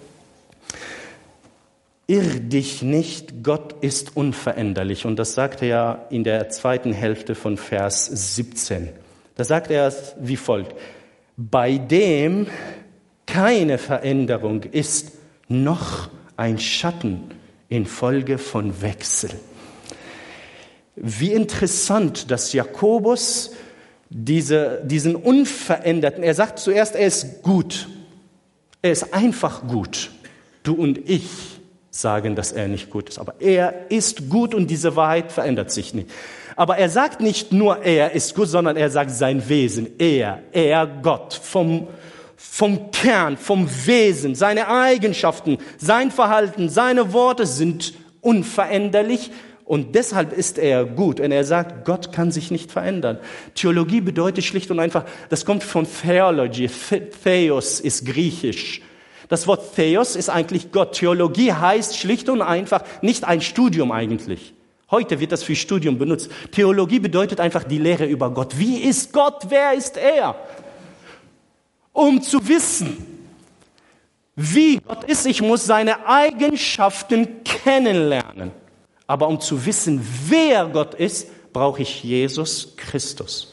irr dich nicht, Gott ist unveränderlich. Und das sagt er ja in der zweiten Hälfte von Vers siebzehn. Da sagt er es wie folgt: Bei dem keine Veränderung ist, noch ein Schatten infolge von Wechsel. Wie interessant, dass Jakobus diese, diesen Unveränderten, er sagt zuerst, er ist gut. Er ist einfach gut. Du und ich sagen, dass er nicht gut ist. Aber er ist gut und diese Wahrheit verändert sich nicht. Aber er sagt nicht nur, er ist gut, sondern er sagt sein Wesen. Er, er Gott, vom, vom Kern, vom Wesen, seine Eigenschaften, sein Verhalten, seine Worte sind unveränderlich. Und deshalb ist er gut. Und er sagt, Gott kann sich nicht verändern. Theologie bedeutet schlicht und einfach, das kommt von Theology. Theos ist griechisch. Das Wort Theos ist eigentlich Gott. Theologie heißt schlicht und einfach nicht ein Studium eigentlich. Heute wird das für Studium benutzt. Theologie bedeutet einfach die Lehre über Gott. Wie ist Gott? Wer ist er? Um zu wissen, wie Gott ist, ich muss seine Eigenschaften kennenlernen. Aber um zu wissen, wer Gott ist, brauche ich Jesus Christus.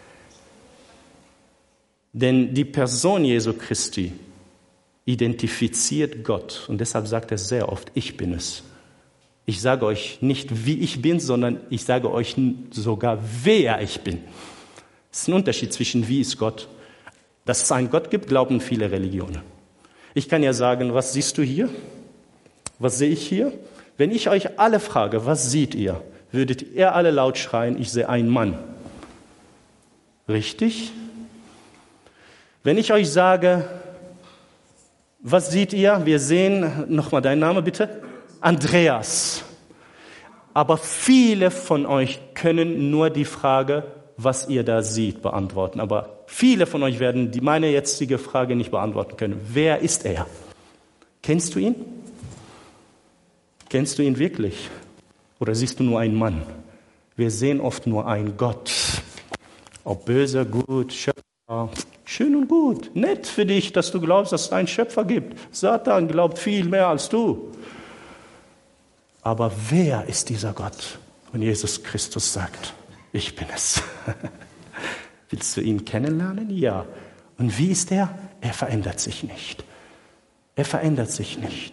Denn die Person Jesu Christi identifiziert Gott. Und deshalb sagt er sehr oft, ich bin es. Ich sage euch nicht, wie ich bin, sondern ich sage euch sogar, wer ich bin. Es ist ein Unterschied zwischen wie ist Gott. Dass es einen Gott gibt, glauben viele Religionen. Ich kann ja sagen, was siehst du hier? Was sehe ich hier? Wenn ich euch alle frage, was seht ihr? Würdet ihr alle laut schreien, ich sehe einen Mann. Richtig? Wenn ich euch sage, was seht ihr? Wir sehen, nochmal dein Name bitte. Andreas. Aber viele von euch können nur die Frage, was ihr da seht, beantworten. Aber viele von euch werden die meine jetzige Frage nicht beantworten können. Wer ist er? Kennst du ihn? Kennst du ihn wirklich? Oder siehst du nur einen Mann? Wir sehen oft nur einen Gott. Ob böse, gut, Schöpfer, schön und gut. Nett für dich, dass du glaubst, dass es einen Schöpfer gibt. Satan glaubt viel mehr als du. Aber wer ist dieser Gott? Und Jesus Christus sagt, ich bin es. Willst du ihn kennenlernen? Ja. Und wie ist er? Er verändert sich nicht. Er verändert sich nicht.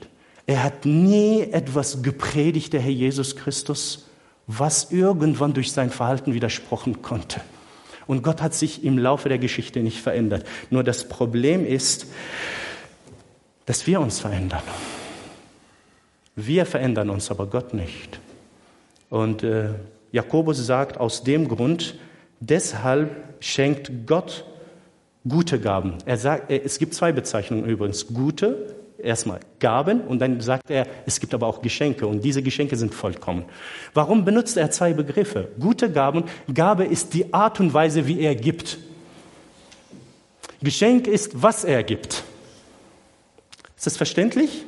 Er hat nie etwas gepredigt, der Herr Jesus Christus, was irgendwann durch sein Verhalten widersprochen konnte. Und Gott hat sich im Laufe der Geschichte nicht verändert. Nur das Problem ist, dass wir uns verändern. Wir verändern uns, aber Gott nicht. Und äh, Jakobus sagt, aus dem Grund, deshalb schenkt Gott gute Gaben. Er sagt, es gibt zwei Bezeichnungen übrigens. Gute, erstmal Gaben, und dann sagt er, es gibt aber auch Geschenke, und diese Geschenke sind vollkommen. Warum benutzt er zwei Begriffe? Gute Gaben, Gabe ist die Art und Weise, wie er gibt. Geschenk ist, was er gibt. Ist das verständlich?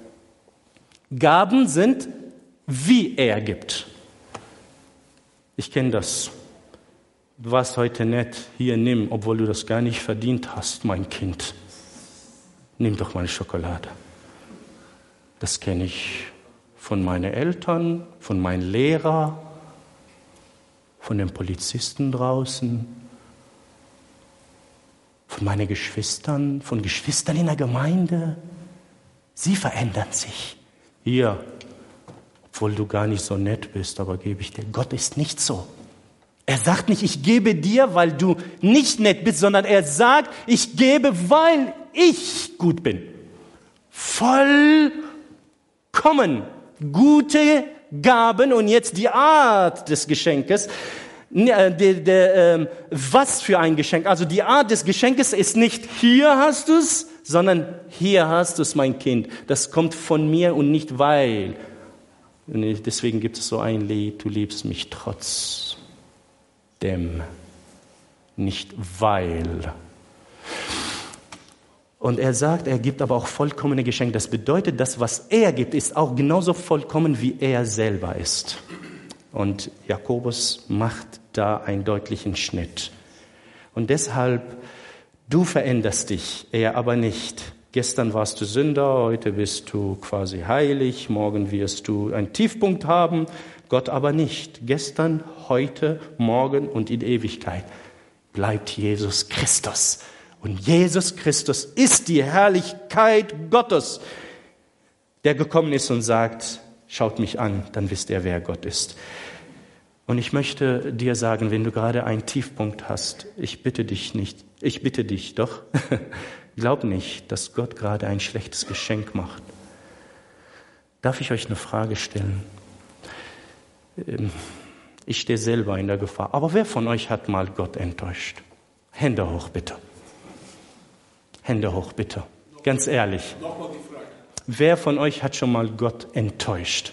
Gaben sind, wie er gibt. Ich kenne das. Du warst heute nett, hier nimm, obwohl du das gar nicht verdient hast, mein Kind. Nimm doch meine Schokolade. Das kenne ich von meinen Eltern, von meinen Lehrern, von den Polizisten draußen, von meinen Geschwistern, von Geschwistern in der Gemeinde. Sie verändern sich. Hier, obwohl du gar nicht so nett bist, aber gebe ich dir. Gott ist nicht so. Er sagt nicht, ich gebe dir, weil du nicht nett bist, sondern er sagt, ich gebe, weil ich gut bin. Vollkommen gute Gaben, und jetzt die Art des Geschenkes. Der, der, äh, was für ein Geschenk? Also die Art des Geschenkes ist nicht, hier hast du es, sondern hier hast du es, mein Kind. Das kommt von mir und nicht weil. Und deswegen gibt es so ein Lied, du liebst mich trotz dem, nicht weil. Und er sagt, er gibt aber auch vollkommene Geschenke. Das bedeutet, das, was er gibt, ist auch genauso vollkommen, wie er selber ist. Und Jakobus macht da einen deutlichen Schnitt. Und deshalb, du veränderst dich, er aber nicht. Gestern warst du Sünder, heute bist du quasi heilig, morgen wirst du einen Tiefpunkt haben, Gott aber nicht. Gestern, heute, morgen und in Ewigkeit bleibt Jesus Christus. Und Jesus Christus ist die Herrlichkeit Gottes, der gekommen ist und sagt, schaut mich an, dann wisst ihr, wer Gott ist. Und ich möchte dir sagen, wenn du gerade einen Tiefpunkt hast, ich bitte dich nicht, ich bitte dich doch, glaub nicht, dass Gott gerade ein schlechtes Geschenk macht. Darf ich euch eine Frage stellen? Ich stehe selber in der Gefahr. Aber wer von euch hat mal Gott enttäuscht? Hände hoch, bitte. Hände hoch, bitte. Ganz ehrlich.
Nochmal die Frage.
Wer von euch hat schon mal Gott enttäuscht?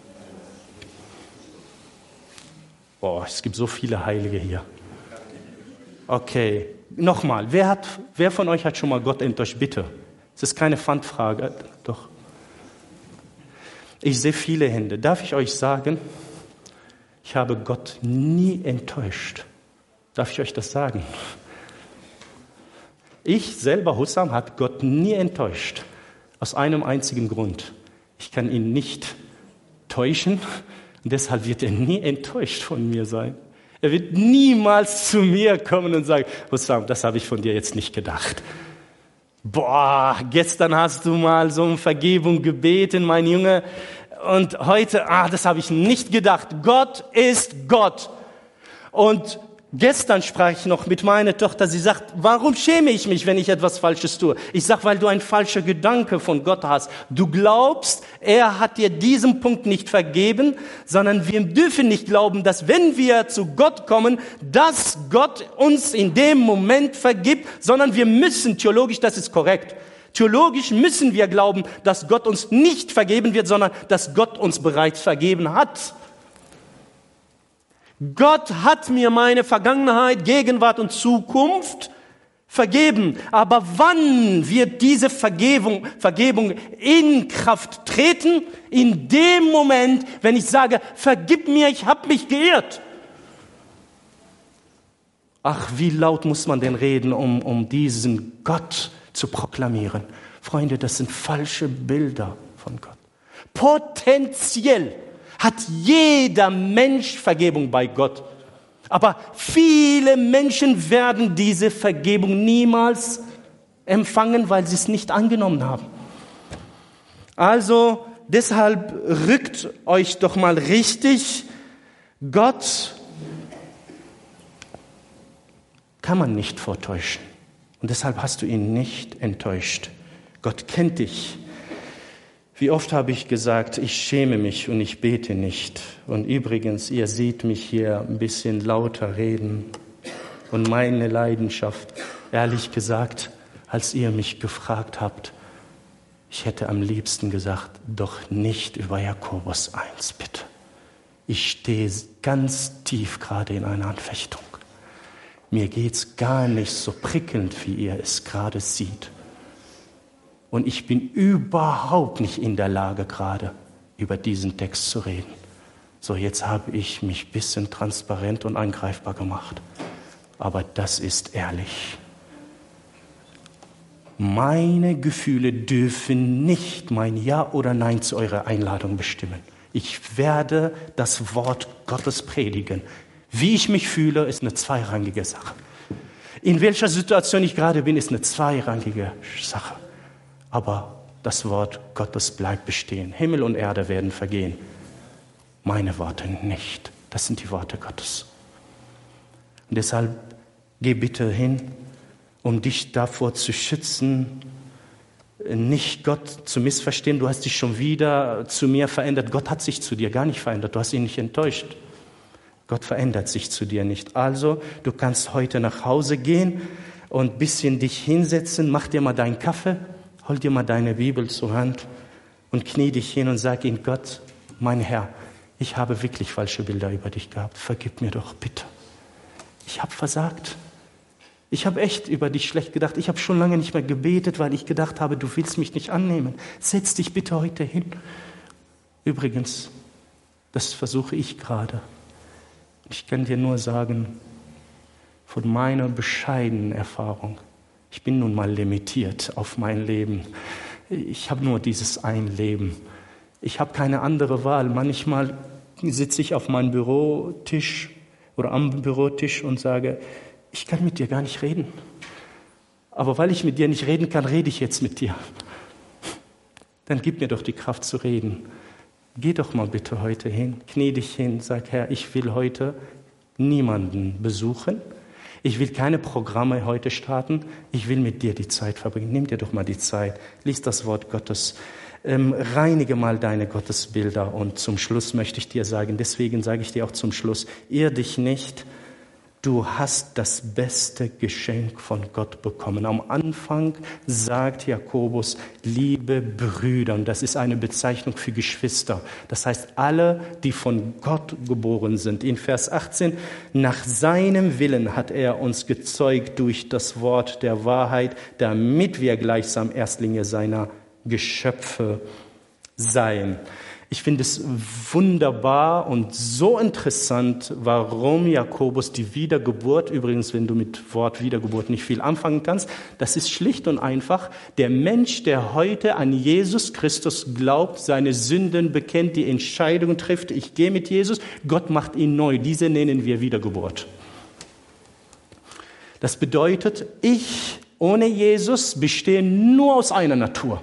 Boah, es gibt so viele Heilige hier. Okay, nochmal. Wer, hat, wer von euch hat schon mal Gott enttäuscht? Bitte. Es ist keine Pfandfrage. Doch. Ich sehe viele Hände. Darf ich euch sagen, ich habe Gott nie enttäuscht. Darf ich euch das sagen? Ich selber, Hussam, habe Gott nie enttäuscht. Aus einem einzigen Grund. Ich kann ihn nicht täuschen und deshalb wird er nie enttäuscht von mir sein. Er wird niemals zu mir kommen und sagen, Hussam, das habe ich von dir jetzt nicht gedacht. Boah, gestern hast du mal so um Vergebung gebeten, mein Junge, und heute, ah, das habe ich nicht gedacht. Gott ist Gott. Und gestern sprach ich noch mit meiner Tochter, sie sagt, warum schäme ich mich, wenn ich etwas Falsches tue? Ich sage, weil du einen falschen Gedanke von Gott hast. Du glaubst, er hat dir diesen Punkt nicht vergeben, sondern wir dürfen nicht glauben, dass wenn wir zu Gott kommen, dass Gott uns in dem Moment vergibt, sondern wir müssen, theologisch, das ist korrekt, theologisch müssen wir glauben, dass Gott uns nicht vergeben wird, sondern dass Gott uns bereits vergeben hat. Gott hat mir meine Vergangenheit, Gegenwart und Zukunft vergeben. Aber wann wird diese Vergebung, Vergebung in Kraft treten? In dem Moment, wenn ich sage, vergib mir, ich habe mich geirrt. Ach, wie laut muss man denn reden, um, um diesen Gott zu proklamieren? Freunde, das sind falsche Bilder von Gott. Potenziell hat jeder Mensch Vergebung bei Gott. Aber viele Menschen werden diese Vergebung niemals empfangen, weil sie es nicht angenommen haben. Also deshalb rückt euch doch mal richtig. Gott kann man nicht vortäuschen. Und deshalb hast du ihn nicht enttäuscht. Gott kennt dich. Wie oft habe ich gesagt, ich schäme mich und ich bete nicht. Und übrigens, ihr seht mich hier ein bisschen lauter reden. Und meine Leidenschaft, ehrlich gesagt, als ihr mich gefragt habt, ich hätte am liebsten gesagt, doch nicht über Jakobus eins, bitte. Ich stehe ganz tief gerade in einer Anfechtung. Mir geht's gar nicht so prickelnd, wie ihr es gerade seht. Und ich bin überhaupt nicht in der Lage, gerade über diesen Text zu reden. So, jetzt habe ich mich ein bisschen transparent und angreifbar gemacht. Aber das ist ehrlich. Meine Gefühle dürfen nicht mein Ja oder Nein zu eurer Einladung bestimmen. Ich werde das Wort Gottes predigen. Wie ich mich fühle, ist eine zweirangige Sache. In welcher Situation ich gerade bin, ist eine zweirangige Sache. Aber das Wort Gottes bleibt bestehen. Himmel und Erde werden vergehen. Meine Worte nicht. Das sind die Worte Gottes. Und deshalb geh bitte hin, um dich davor zu schützen, nicht Gott zu missverstehen. Du hast dich schon wieder zu mir verändert. Gott hat sich zu dir gar nicht verändert. Du hast ihn nicht enttäuscht. Gott verändert sich zu dir nicht. Also, du kannst heute nach Hause gehen und ein bisschen dich hinsetzen. Mach dir mal deinen Kaffee. Hol dir mal deine Bibel zur Hand und knie dich hin und sag ihm, Gott, mein Herr, ich habe wirklich falsche Bilder über dich gehabt. Vergib mir doch bitte. Ich habe versagt. Ich habe echt über dich schlecht gedacht. Ich habe schon lange nicht mehr gebetet, weil ich gedacht habe, du willst mich nicht annehmen. Setz dich bitte heute hin. Übrigens, das versuche ich gerade. Ich kann dir nur sagen, von meiner bescheidenen Erfahrung, ich bin nun mal limitiert auf mein Leben. Ich habe nur dieses ein Leben. Ich habe keine andere Wahl. Manchmal sitze ich auf meinem Bürotisch oder am Bürotisch und sage, ich kann mit dir gar nicht reden. Aber weil ich mit dir nicht reden kann, rede ich jetzt mit dir. Dann gib mir doch die Kraft zu reden. Geh doch mal bitte heute hin, knie dich hin, sag, Herr, ich will heute niemanden besuchen. Ich will keine Programme heute starten. Ich will mit dir die Zeit verbringen. Nimm dir doch mal die Zeit. Lies das Wort Gottes. Ähm, reinige mal deine Gottesbilder. Und zum Schluss möchte ich dir sagen, deswegen sage ich dir auch zum Schluss, irr dich nicht. Du hast das beste Geschenk von Gott bekommen. Am Anfang sagt Jakobus, liebe Brüder, und das ist eine Bezeichnung für Geschwister. Das heißt, alle, die von Gott geboren sind. In Vers achtzehn, nach seinem Willen hat er uns gezeugt durch das Wort der Wahrheit, damit wir gleichsam Erstlinge seiner Geschöpfe seien. Ich finde es wunderbar und so interessant, warum Jakobus die Wiedergeburt, übrigens, wenn du mit Wort Wiedergeburt nicht viel anfangen kannst, das ist schlicht und einfach, der Mensch, der heute an Jesus Christus glaubt, seine Sünden bekennt, die Entscheidung trifft, ich gehe mit Jesus, Gott macht ihn neu, diese nennen wir Wiedergeburt. Das bedeutet, ich ohne Jesus bestehe nur aus einer Natur.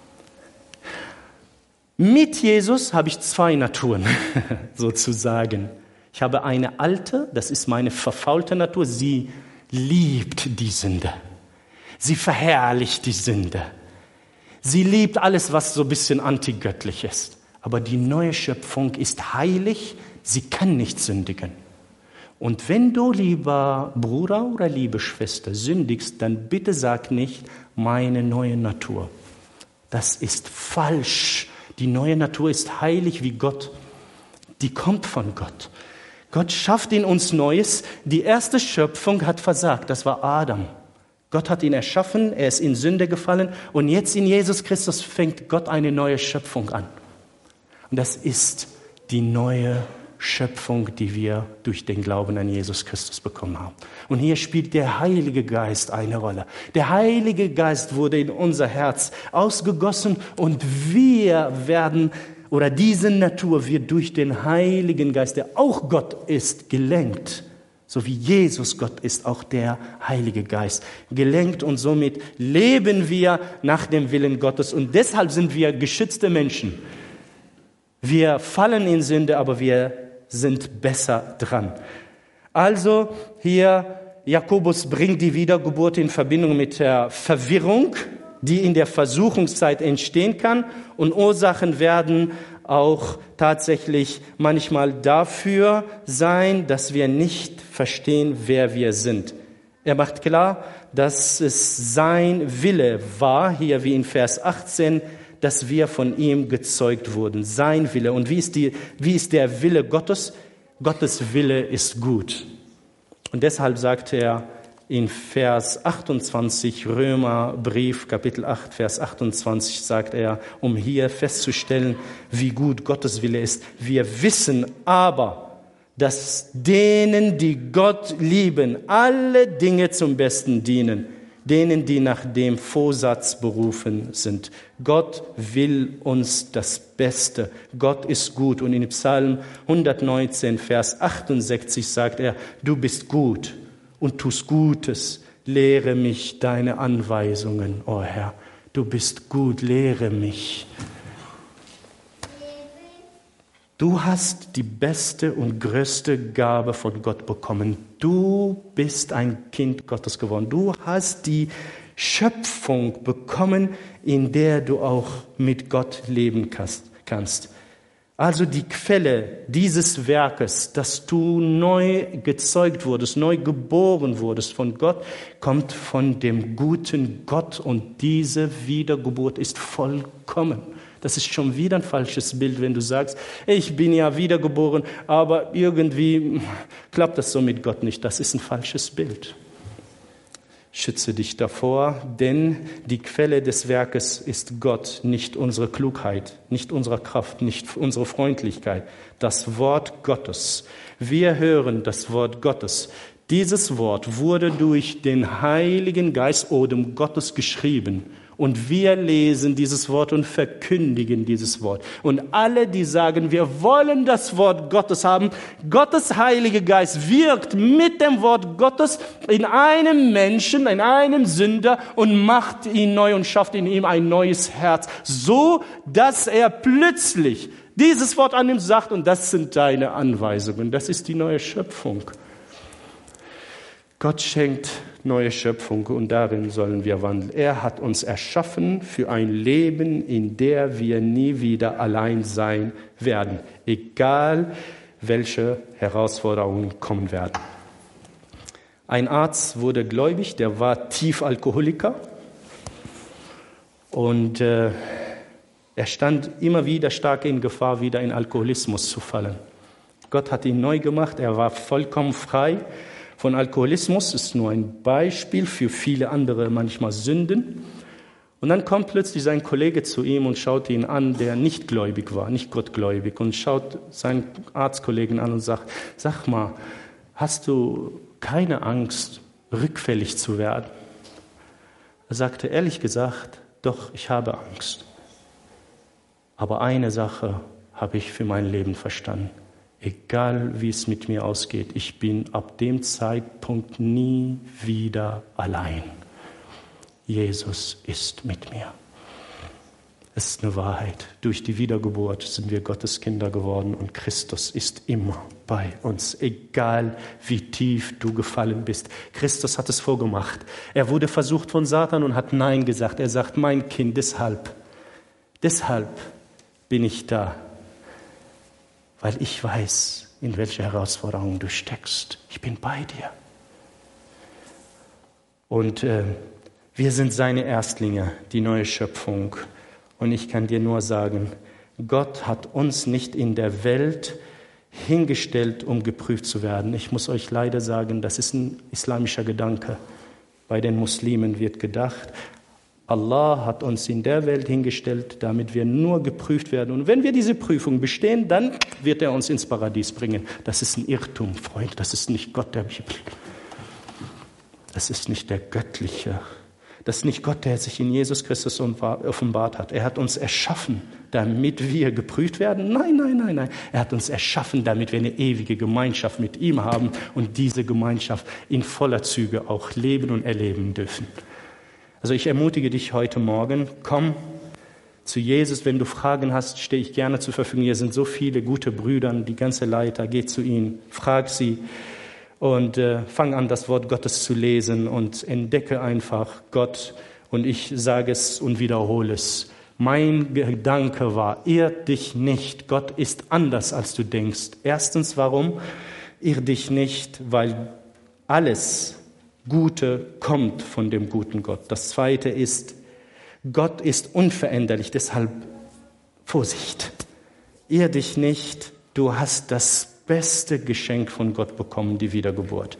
Mit Jesus habe ich zwei Naturen, sozusagen. Ich habe eine alte, das ist meine verfaulte Natur, sie liebt die Sünde. Sie verherrlicht die Sünde. Sie liebt alles, was so ein bisschen antigöttlich ist. Aber die neue Schöpfung ist heilig, sie kann nicht sündigen. Und wenn du, lieber Bruder oder liebe Schwester, sündigst, dann bitte sag nicht, meine neue Natur. Das ist falsch. Die neue Natur ist heilig wie Gott. Die kommt von Gott. Gott schafft in uns Neues. Die erste Schöpfung hat versagt. Das war Adam. Gott hat ihn erschaffen. Er ist in Sünde gefallen. Und jetzt in Jesus Christus fängt Gott eine neue Schöpfung an. Und das ist die neue Schöpfung, die wir durch den Glauben an Jesus Christus bekommen haben. Und hier spielt der Heilige Geist eine Rolle. Der Heilige Geist wurde in unser Herz ausgegossen und wir werden, oder diese Natur wird durch den Heiligen Geist, der auch Gott ist, gelenkt, So wie Jesus Gott ist, auch der Heilige Geist gelenkt, und somit leben wir nach dem Willen Gottes und deshalb sind wir geschützte Menschen. Wir fallen in Sünde, aber wir sind besser dran. Also hier Jakobus bringt die Wiedergeburt in Verbindung mit der Verwirrung, die in der Versuchungszeit entstehen kann, und Ursachen werden auch tatsächlich manchmal dafür sein, dass wir nicht verstehen, wer wir sind. Er macht klar, dass es sein Wille war, hier wie in Vers achtzehn, dass wir von ihm gezeugt wurden. Sein Wille. Und wie ist die, wie ist der Wille Gottes? Gottes Wille ist gut. Und deshalb sagt er in Vers achtundzwanzig, Römerbrief, Kapitel acht, Vers achtundzwanzig, sagt er, um hier festzustellen, wie gut Gottes Wille ist. Wir wissen aber, dass denen, die Gott lieben, alle Dinge zum Besten dienen, denen, die nach dem Vorsatz berufen sind. Gott will uns das Beste. Gott ist gut. Und in Psalm hundertneunzehn, Vers achtundsechzig sagt er, du bist gut und tust Gutes. Lehre mich deine Anweisungen, o Herr. Du bist gut, lehre mich. Du hast die beste und größte Gabe von Gott bekommen. Du bist ein Kind Gottes geworden. Du hast die Schöpfung bekommen, in der du auch mit Gott leben kannst. Also die Quelle dieses Werkes, dass du neu gezeugt wurdest, neu geboren wurdest von Gott, kommt von dem guten Gott, und diese Wiedergeburt ist vollkommen. Das ist schon wieder ein falsches Bild, wenn du sagst, ich bin ja wiedergeboren, aber irgendwie klappt das so mit Gott nicht. Das ist ein falsches Bild. Schütze dich davor, denn die Quelle des Werkes ist Gott, nicht unsere Klugheit, nicht unsere Kraft, nicht unsere Freundlichkeit. Das Wort Gottes. Wir hören das Wort Gottes. Dieses Wort wurde durch den Heiligen Geist, Odem Gottes, geschrieben. Und wir lesen dieses Wort und verkündigen dieses Wort. Und alle, die sagen, wir wollen das Wort Gottes haben, Gottes Heilige Geist wirkt mit dem Wort Gottes in einem Menschen, in einem Sünder, und macht ihn neu und schafft in ihm ein neues Herz. So, dass er plötzlich dieses Wort an ihm sagt, und das sind deine Anweisungen. Das ist die neue Schöpfung. Gott schenkt neue Schöpfung, und darin sollen wir wandeln. Er hat uns erschaffen für ein Leben, in der wir nie wieder allein sein werden, egal welche Herausforderungen kommen werden. Ein Arzt wurde gläubig, der war Tiefalkoholiker, und äh, er stand immer wieder stark in Gefahr, wieder in Alkoholismus zu fallen. Gott hat ihn neu gemacht, er war vollkommen frei von Alkoholismus, ist nur ein Beispiel für viele andere manchmal Sünden. Und dann kommt plötzlich sein Kollege zu ihm und schaut ihn an, der nicht gläubig war, nicht gottgläubig, und schaut seinen Arztkollegen an und sagt, sag mal, hast du keine Angst, rückfällig zu werden? Er sagte, ehrlich gesagt, doch, ich habe Angst. Aber eine Sache habe ich für mein Leben verstanden. Egal wie es mit mir ausgeht, ich bin ab dem Zeitpunkt nie wieder allein. Jesus ist mit mir. Es ist eine Wahrheit. Durch die Wiedergeburt sind wir Gottes Kinder geworden, und Christus ist immer bei uns, egal wie tief du gefallen bist. Christus hat es vorgemacht. Er wurde versucht von Satan und hat Nein gesagt. Er sagt, mein Kind, deshalb, deshalb bin ich da. Weil ich weiß, in welche Herausforderungen du steckst. Ich bin bei dir. Und äh, wir sind seine Erstlinge, die neue Schöpfung. Und ich kann dir nur sagen, Gott hat uns nicht in der Welt hingestellt, um geprüft zu werden. Ich muss euch leider sagen, das ist ein islamischer Gedanke. Bei den Muslimen wird gedacht, Allah hat uns in der Welt hingestellt, damit wir nur geprüft werden. Und wenn wir diese Prüfung bestehen, dann wird er uns ins Paradies bringen. Das ist ein Irrtum, Freund. Das ist nicht Gott der Bibel. Das ist nicht der göttliche. Das ist nicht Gott, der sich in Jesus Christus offenbart hat. Er hat uns erschaffen, damit wir geprüft werden. Nein, nein, nein, nein. Er hat uns erschaffen, damit wir eine ewige Gemeinschaft mit ihm haben und diese Gemeinschaft in voller Züge auch leben und erleben dürfen. Also ich ermutige dich heute Morgen, komm zu Jesus. Wenn du Fragen hast, stehe ich gerne zur Verfügung. Hier sind so viele gute Brüder, die ganze Leiter, geh zu ihnen, frag sie. Und äh, fang an, das Wort Gottes zu lesen und entdecke einfach Gott. Und ich sage es und wiederhole es. Mein Gedanke war, irr dich nicht. Gott ist anders, als du denkst. Erstens, warum? Irr dich nicht, weil alles Gute kommt von dem guten Gott. Das Zweite ist, Gott ist unveränderlich, deshalb Vorsicht. Irr dich nicht, du hast das beste Geschenk von Gott bekommen, die Wiedergeburt.